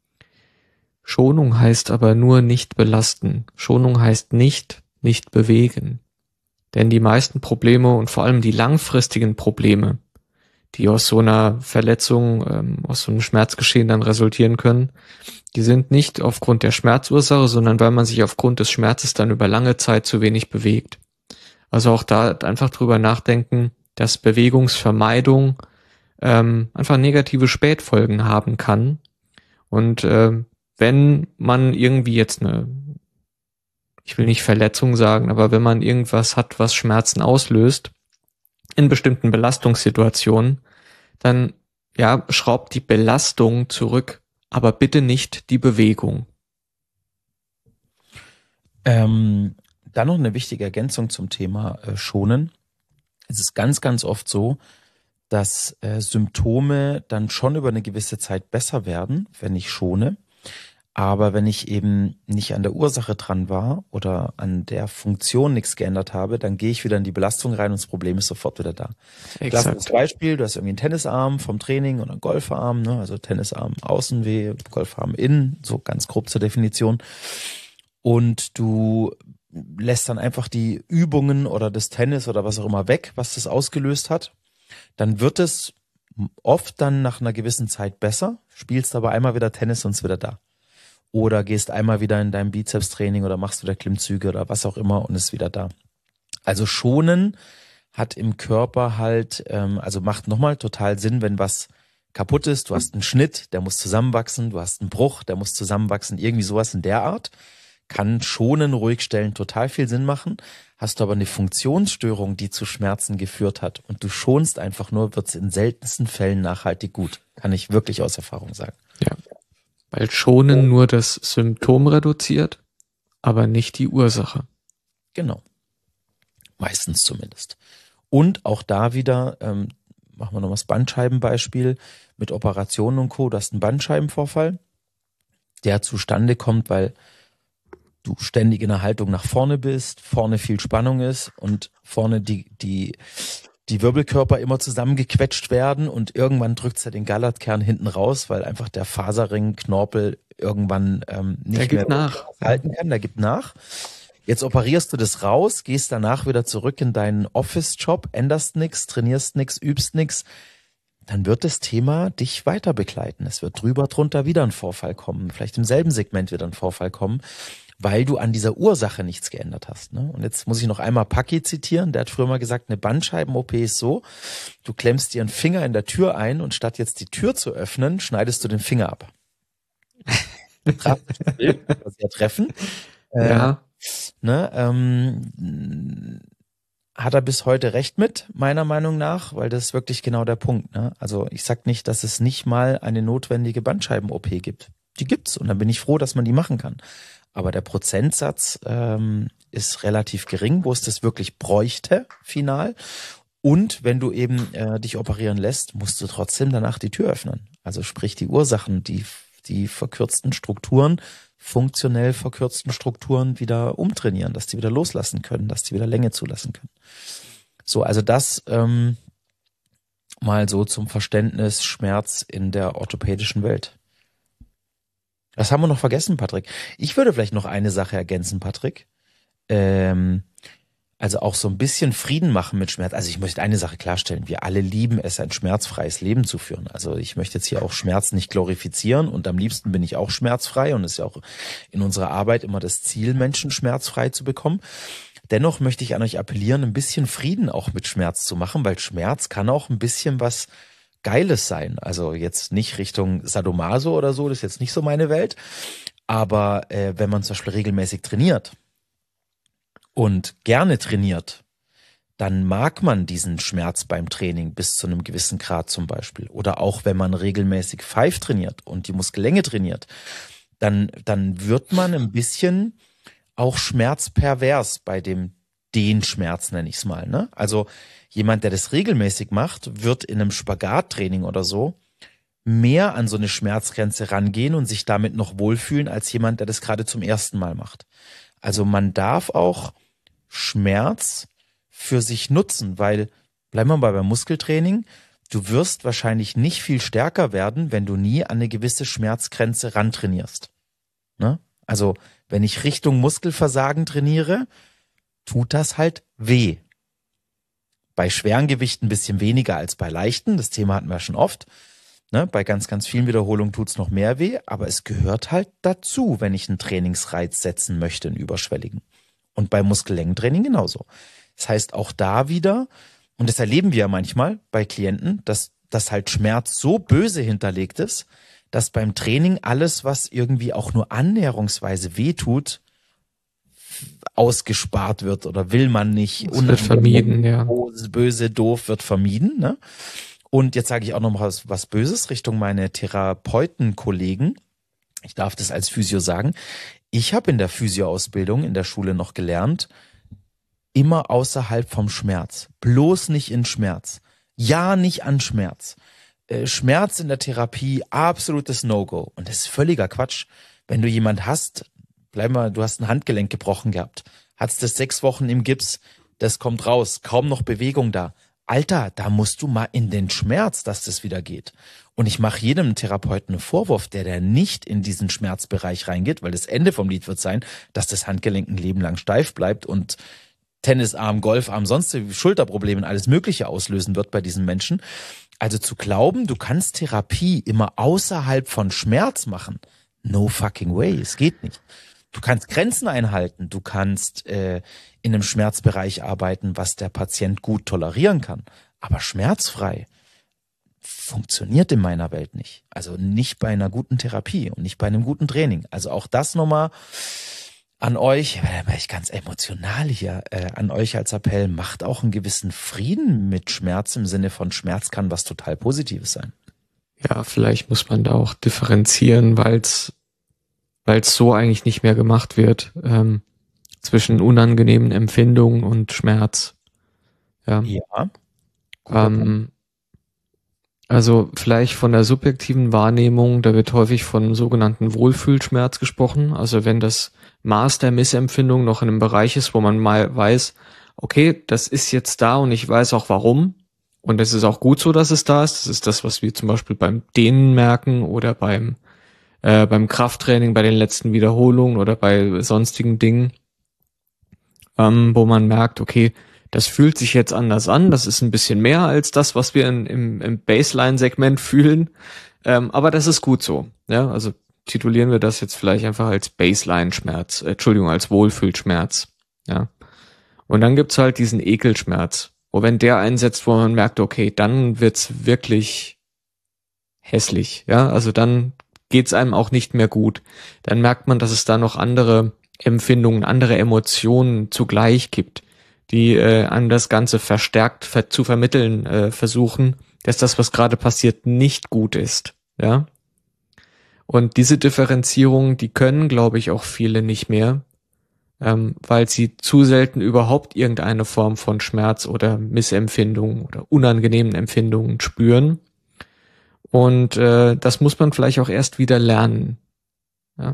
Schonung heißt aber nur nicht belasten. Schonung heißt nicht, nicht bewegen. Denn die meisten Probleme und vor allem die langfristigen Probleme, die aus so einer Verletzung, ähm, aus so einem Schmerzgeschehen dann resultieren können, die sind nicht aufgrund der Schmerzursache, sondern weil man sich aufgrund des Schmerzes dann über lange Zeit zu wenig bewegt. Also auch da einfach drüber nachdenken, dass Bewegungsvermeidung ähm, einfach negative Spätfolgen haben kann. Und äh, wenn man irgendwie jetzt eine, ich will nicht Verletzung sagen, aber wenn man irgendwas hat, was Schmerzen auslöst, in bestimmten Belastungssituationen, dann ja, schraubt die Belastung zurück, aber bitte nicht die Bewegung. Ähm, dann noch eine wichtige Ergänzung zum Thema äh, Schonen. Es ist ganz, ganz oft so, dass äh, Symptome dann schon über eine gewisse Zeit besser werden, wenn ich schone. Aber wenn ich eben nicht an der Ursache dran war oder an der Funktion nichts geändert habe, dann gehe ich wieder in die Belastung rein und das Problem ist sofort wieder da. Klassisches Beispiel, du hast irgendwie einen Tennisarm vom Training oder einen Golfarm, ne? Also Tennisarm außen weh, Golfarm innen, so ganz grob zur Definition. Und du lässt dann einfach die Übungen oder das Tennis oder was auch immer weg, was das ausgelöst hat. Dann wird es oft dann nach einer gewissen Zeit besser, spielst aber einmal wieder Tennis und ist wieder da. oder gehst einmal wieder in dein Bizepstraining oder machst wieder Klimmzüge oder was auch immer und ist wieder da. Also schonen hat im Körper halt, ähm, also macht nochmal total Sinn, wenn was kaputt ist, du hast einen Schnitt, der muss zusammenwachsen, du hast einen Bruch, der muss zusammenwachsen, irgendwie sowas in der Art. Kann schonen, ruhig stellen, total viel Sinn machen. Hast du aber eine Funktionsstörung, die zu Schmerzen geführt hat und du schonst einfach nur, wird es in seltensten Fällen nachhaltig gut. Kann ich wirklich aus Erfahrung sagen. Ja, weil schonen nur das Symptom reduziert, aber nicht die Ursache. Genau. Meistens zumindest. Und auch da wieder, ähm, machen wir noch mal das Bandscheibenbeispiel mit Operationen und Co. Du hast einen Bandscheibenvorfall, der zustande kommt, weil du ständig in der Haltung nach vorne bist, vorne viel Spannung ist und vorne die, die, die Wirbelkörper immer zusammengequetscht werden und irgendwann drückt ja den Gallertkern hinten raus, weil einfach der Faserring, Knorpel irgendwann ähm, nicht der mehr nach. halten kann, der gibt nach. Jetzt operierst du das raus, gehst danach wieder zurück in deinen Office-Job, änderst nix, trainierst nix, übst nix. Dann wird das Thema dich weiter begleiten. Es wird drüber, drunter wieder ein Vorfall kommen, vielleicht im selben Segment wieder ein Vorfall kommen, weil du an dieser Ursache nichts geändert hast. Ne? Und jetzt muss ich noch einmal Paki zitieren, der hat früher mal gesagt, eine Bandscheiben-O P ist so, du klemmst dir einen Finger in der Tür ein und statt jetzt die Tür zu öffnen, schneidest du den Finger ab. Sehr treffen. Ja. Äh, ne, ähm, hat er bis heute recht mit, meiner Meinung nach, weil das ist wirklich genau der Punkt. Ne? Also ich sag nicht, dass es nicht mal eine notwendige Bandscheiben-O P gibt. Die gibt's und dann bin ich froh, dass man die machen kann. Aber der Prozentsatz ähm, ist relativ gering, wo es das wirklich bräuchte, final. Und wenn du eben äh, dich operieren lässt, musst du trotzdem danach die Tür öffnen. Also sprich die Ursachen, die, die verkürzten Strukturen, funktionell verkürzten Strukturen wieder umtrainieren, dass die wieder loslassen können, dass die wieder Länge zulassen können. So, also das ähm, mal so zum Verständnis Schmerz in der orthopädischen Welt. Was haben wir noch vergessen, Patrick? Ich würde vielleicht noch eine Sache ergänzen, Patrick. Ähm, also auch so ein bisschen Frieden machen mit Schmerz. Also ich möchte eine Sache klarstellen. Wir alle lieben es, ein schmerzfreies Leben zu führen. Also ich möchte jetzt hier auch Schmerz nicht glorifizieren und am liebsten bin ich auch schmerzfrei und es ist ja auch in unserer Arbeit immer das Ziel, Menschen schmerzfrei zu bekommen. Dennoch möchte ich an euch appellieren, ein bisschen Frieden auch mit Schmerz zu machen, weil Schmerz kann auch ein bisschen was Geiles sein. Also jetzt nicht Richtung Sadomaso oder so, das ist jetzt nicht so meine Welt. Aber äh, wenn man zum Beispiel regelmäßig trainiert und gerne trainiert, dann mag man diesen Schmerz beim Training bis zu einem gewissen Grad zum Beispiel. Oder auch wenn man regelmäßig Five trainiert und die Muskellänge trainiert, dann, dann wird man ein bisschen auch schmerzpervers bei dem Dehnschmerz, nenne ich es mal. Ne? Also jemand, der das regelmäßig macht, wird in einem Spagattraining oder so mehr an so eine Schmerzgrenze rangehen und sich damit noch wohlfühlen als jemand, der das gerade zum ersten Mal macht. Also man darf auch Schmerz für sich nutzen, weil, bleiben wir mal beim Muskeltraining, du wirst wahrscheinlich nicht viel stärker werden, wenn du nie an eine gewisse Schmerzgrenze rantrainierst. Ne? Also wenn ich Richtung Muskelversagen trainiere, tut das halt weh. Bei schweren Gewichten ein bisschen weniger als bei leichten, das Thema hatten wir schon oft. Ne? Bei ganz, ganz vielen Wiederholungen tut's noch mehr weh, aber es gehört halt dazu, wenn ich einen Trainingsreiz setzen möchte, einen überschwelligen. Und bei Muskellängentraining genauso. Das heißt, auch da wieder, und das erleben wir ja manchmal bei Klienten, dass, dass halt Schmerz so böse hinterlegt ist, dass beim Training alles, was irgendwie auch nur annäherungsweise wehtut, ausgespart wird oder will man nicht. Das wird vermieden, ja. Böse, doof wird vermieden. Ne? Und jetzt sage ich auch noch mal was, was Böses Richtung meine Therapeutenkollegen. Ich darf das als Physio sagen. Ich habe in der Physioausbildung in der Schule noch gelernt, immer außerhalb vom Schmerz. Bloß nicht in Schmerz. Ja, nicht an Schmerz. Äh, Schmerz in der Therapie, absolutes No-Go. Und das ist völliger Quatsch. Wenn du jemand hast, bleib mal, du hast ein Handgelenk gebrochen gehabt, hast das sechs Wochen im Gips, das kommt raus, kaum noch Bewegung da. Alter, da musst du mal in den Schmerz, dass das wieder geht. Und ich mache jedem Therapeuten einen Vorwurf, der der nicht in diesen Schmerzbereich reingeht, weil das Ende vom Lied wird sein, dass das Handgelenk ein Leben lang steif bleibt und Tennisarm, Golfarm, sonst Schulterprobleme und alles Mögliche auslösen wird bei diesen Menschen. Also zu glauben, du kannst Therapie immer außerhalb von Schmerz machen, No fucking way, es geht nicht. Du kannst Grenzen einhalten, du kannst äh, in einem Schmerzbereich arbeiten, was der Patient gut tolerieren kann, aber schmerzfrei funktioniert in meiner Welt nicht. Also nicht bei einer guten Therapie und nicht bei einem guten Training. Also auch das nochmal an euch, weil ich ganz emotional hier, äh, an euch als Appell, macht auch einen gewissen Frieden mit Schmerz im Sinne von Schmerz kann was total Positives sein. Ja, vielleicht muss man da auch differenzieren, weil es weil es so eigentlich nicht mehr gemacht wird, ähm, zwischen unangenehmen Empfindungen und Schmerz. Ja. Ja. Ähm, also vielleicht von der subjektiven Wahrnehmung, da wird häufig von sogenannten Wohlfühlschmerz gesprochen. Also wenn das Maß der Missempfindung noch in einem Bereich ist, wo man mal weiß, okay, das ist jetzt da und ich weiß auch warum. Und es ist auch gut so, dass es da ist. Das ist das, was wir zum Beispiel beim Dehnen merken oder beim äh, beim Krafttraining, bei den letzten Wiederholungen oder bei sonstigen Dingen, ähm, wo man merkt, okay, das fühlt sich jetzt anders an. Das ist ein bisschen mehr als das, was wir in, im, im Baseline-Segment fühlen. Ähm, aber das ist gut so. Ja, also titulieren wir das jetzt vielleicht einfach als Baseline-Schmerz, äh, Entschuldigung, als Wohlfühlschmerz. Ja. Und dann gibt's halt diesen Ekelschmerz, wo wenn der einsetzt, wo man merkt, okay, dann wird's wirklich hässlich. Ja, also dann geht's einem auch nicht mehr gut. Dann merkt man, dass es da noch andere Empfindungen, andere Emotionen zugleich gibt, die äh, an das Ganze verstärkt ver- zu vermitteln äh, versuchen, dass das, was gerade passiert, nicht gut ist. Ja. Und diese Differenzierung, die können, glaube ich, auch viele nicht mehr, ähm, weil sie zu selten überhaupt irgendeine Form von Schmerz oder Missempfindung oder unangenehmen Empfindungen spüren. Und äh, das muss man vielleicht auch erst wieder lernen. Ja.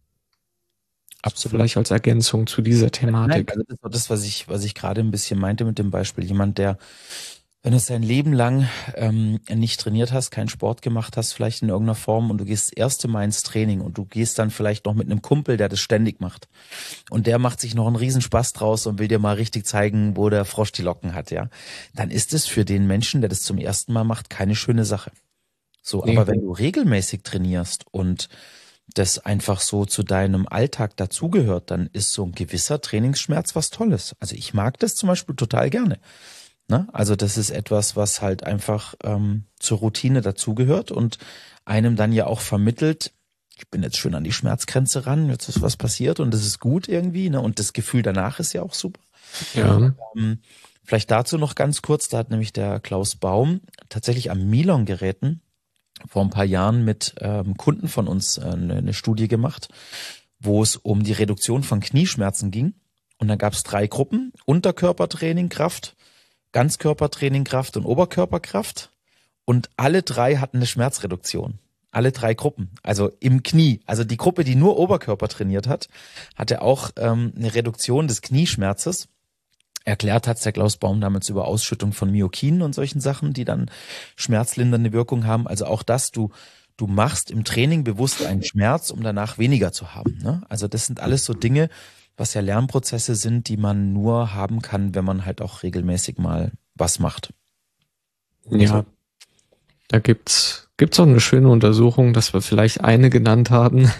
Absolut. Vielleicht als Ergänzung zu dieser Thematik. Nein, also das war das, was ich, was ich gerade ein bisschen meinte mit dem Beispiel. Jemand, der, wenn du sein Leben lang ähm, nicht trainiert hast, keinen Sport gemacht hast, vielleicht in irgendeiner Form und du gehst das erste Mal ins Training und du gehst dann vielleicht noch mit einem Kumpel, der das ständig macht. Und der macht sich noch einen Riesenspaß draus und will dir mal richtig zeigen, wo der Frosch die Locken hat, ja. Dann ist es für den Menschen, der das zum ersten Mal macht, keine schöne Sache. So, Nee. aber wenn du regelmäßig trainierst und das einfach so zu deinem Alltag dazugehört, dann ist so ein gewisser Trainingsschmerz was Tolles. Also ich mag das zum Beispiel total gerne. Ne? Also das ist etwas, was halt einfach ähm, zur Routine dazugehört und einem dann ja auch vermittelt, ich bin jetzt schön an die Schmerzgrenze ran, jetzt ist was passiert und das ist gut irgendwie, ne? Und das Gefühl danach ist ja auch super. Ja. Ähm, vielleicht dazu noch ganz kurz, da hat nämlich der Klaus Baum tatsächlich am Milon-Geräten vor ein paar Jahren mit ähm, Kunden von uns äh, eine, eine Studie gemacht, wo es um die Reduktion von Knieschmerzen ging. Und dann gab es drei Gruppen: Unterkörpertraining, Kraft, Ganzkörpertraining, Kraft und Oberkörperkraft. Und alle drei hatten eine Schmerzreduktion. Alle drei Gruppen, also im Knie. Also die Gruppe, die nur Oberkörper trainiert hat, hatte auch ähm, eine Reduktion des Knieschmerzes. Erklärt hat's der Klaus Baum damals über Ausschüttung von Myokinen und solchen Sachen, die dann schmerzlindernde Wirkung haben. Also auch das, du du machst im Training bewusst einen Schmerz, um danach weniger zu haben. Ne? Also das sind alles so Dinge, was ja Lernprozesse sind, die man nur haben kann, wenn man halt auch regelmäßig mal was macht. Ja, da gibt's gibt's auch eine schöne Untersuchung, dass wir vielleicht eine genannt haben.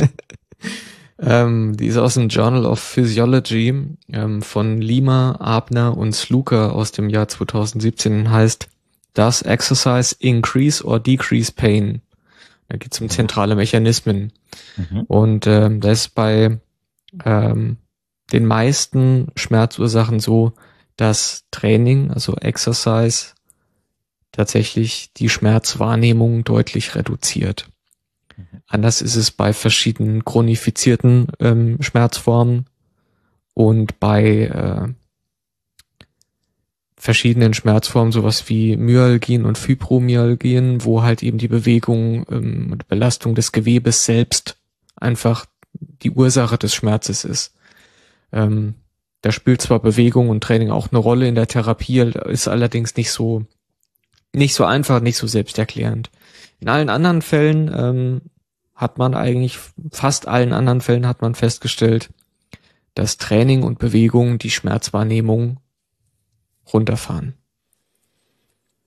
ähm, die ist aus dem Journal of Physiology ähm, von Lima, Abner und Sluka aus dem Jahr zwanzig siebzehn, heißt Does Exercise Increase or Decrease Pain? Da geht's um zentrale Mechanismen. Mhm. Und ähm, das ist bei ähm, den meisten Schmerzursachen so, dass Training, also Exercise, tatsächlich die Schmerzwahrnehmung deutlich reduziert. Mhm. Anders ist es bei verschiedenen chronifizierten ähm, Schmerzformen und bei äh, verschiedenen Schmerzformen, sowas wie Myalgien und Fibromyalgien, wo halt eben die Bewegung ähm, und Belastung des Gewebes selbst einfach die Ursache des Schmerzes ist. Ähm, da spielt zwar Bewegung und Training auch eine Rolle in der Therapie, ist allerdings nicht so nicht so einfach, nicht so selbsterklärend. In allen anderen Fällen ähm, hat man eigentlich, fast allen anderen Fällen hat man festgestellt, dass Training und Bewegung die Schmerzwahrnehmung runterfahren.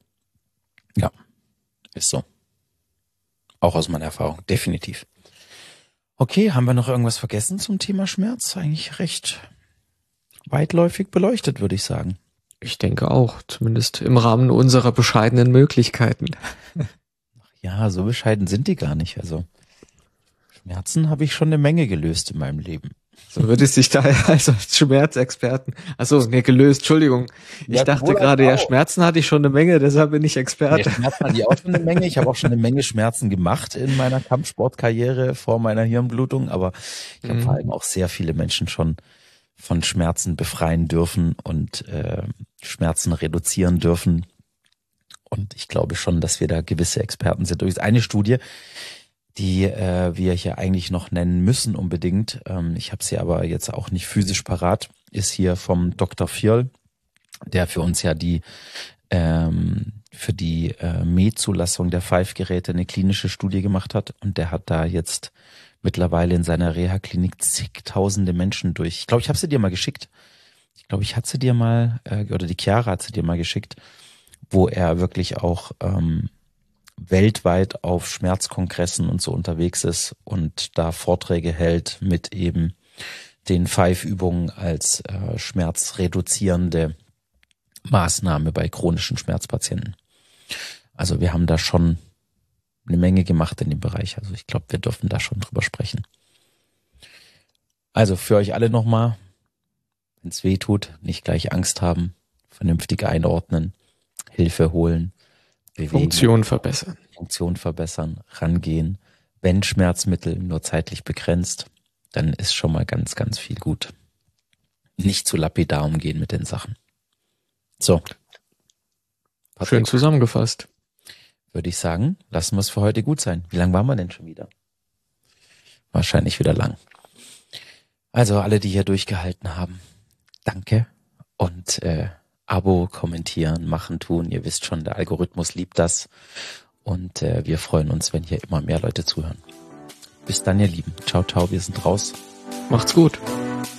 Ja, ist so. Auch aus meiner Erfahrung, definitiv. Okay, haben wir noch irgendwas vergessen zum Thema Schmerz? Eigentlich recht weitläufig beleuchtet, würde ich sagen. Ich denke auch, zumindest im Rahmen unserer bescheidenen Möglichkeiten. Ja, so bescheiden sind die gar nicht. Also Schmerzen habe ich schon eine Menge gelöst in meinem Leben. So würde es sich da also als Schmerzexperten, achso, nee, gelöst, Entschuldigung. Ich Ja, dachte wohl gerade, auch. ja, Schmerzen hatte ich schon eine Menge, deshalb bin ich Experte. Nee, Schmerzen hatte ich auch schon eine Menge. Ich habe auch schon eine Menge Schmerzen gemacht in meiner Kampfsportkarriere vor meiner Hirnblutung, aber ich habe Mhm. vor allem auch sehr viele Menschen schon von Schmerzen befreien dürfen und äh, Schmerzen reduzieren dürfen. Und ich glaube schon, dass wir da gewisse Experten sind. Durch eine Studie, die äh, wir hier eigentlich noch nennen müssen unbedingt, ähm, ich habe sie aber jetzt auch nicht physisch parat, ist hier vom Doktor Fjoll, der für uns ja die ähm, für die äh, M E-Zulassung der Five-Geräte eine klinische Studie gemacht hat. Und der hat da jetzt mittlerweile in seiner Reha-Klinik zigtausende Menschen durch. Ich glaube, ich habe sie dir mal geschickt. Ich glaube, ich hatte sie dir mal, äh, oder die Chiara hat sie dir mal geschickt, wo er wirklich auch ähm, weltweit auf Schmerzkongressen und so unterwegs ist und da Vorträge hält mit eben den Five-Übungen als äh, schmerzreduzierende Maßnahme bei chronischen Schmerzpatienten. Also wir haben da schon eine Menge gemacht in dem Bereich. Also ich glaube, wir dürfen da schon drüber sprechen. Also für euch alle nochmal, wenn es weh tut, nicht gleich Angst haben, vernünftig einordnen, Hilfe holen, bewegen, Funktion verbessern. Funktion verbessern, rangehen. Wenn Schmerzmittel nur zeitlich begrenzt, dann ist schon mal ganz, ganz viel gut. Nicht zu lapidar umgehen mit den Sachen. So. Patrick, Schön zusammengefasst. würde ich sagen, lassen wir es für heute gut sein. Wie lang waren wir denn schon wieder? Wahrscheinlich wieder lang. Also alle, die hier durchgehalten haben, danke. Und äh, Abo, kommentieren, machen, tun. Ihr wisst schon, der Algorithmus liebt das. Und äh, wir freuen uns, wenn hier immer mehr Leute zuhören. Bis dann, ihr Lieben. Ciao, ciao, wir sind raus. Macht's gut.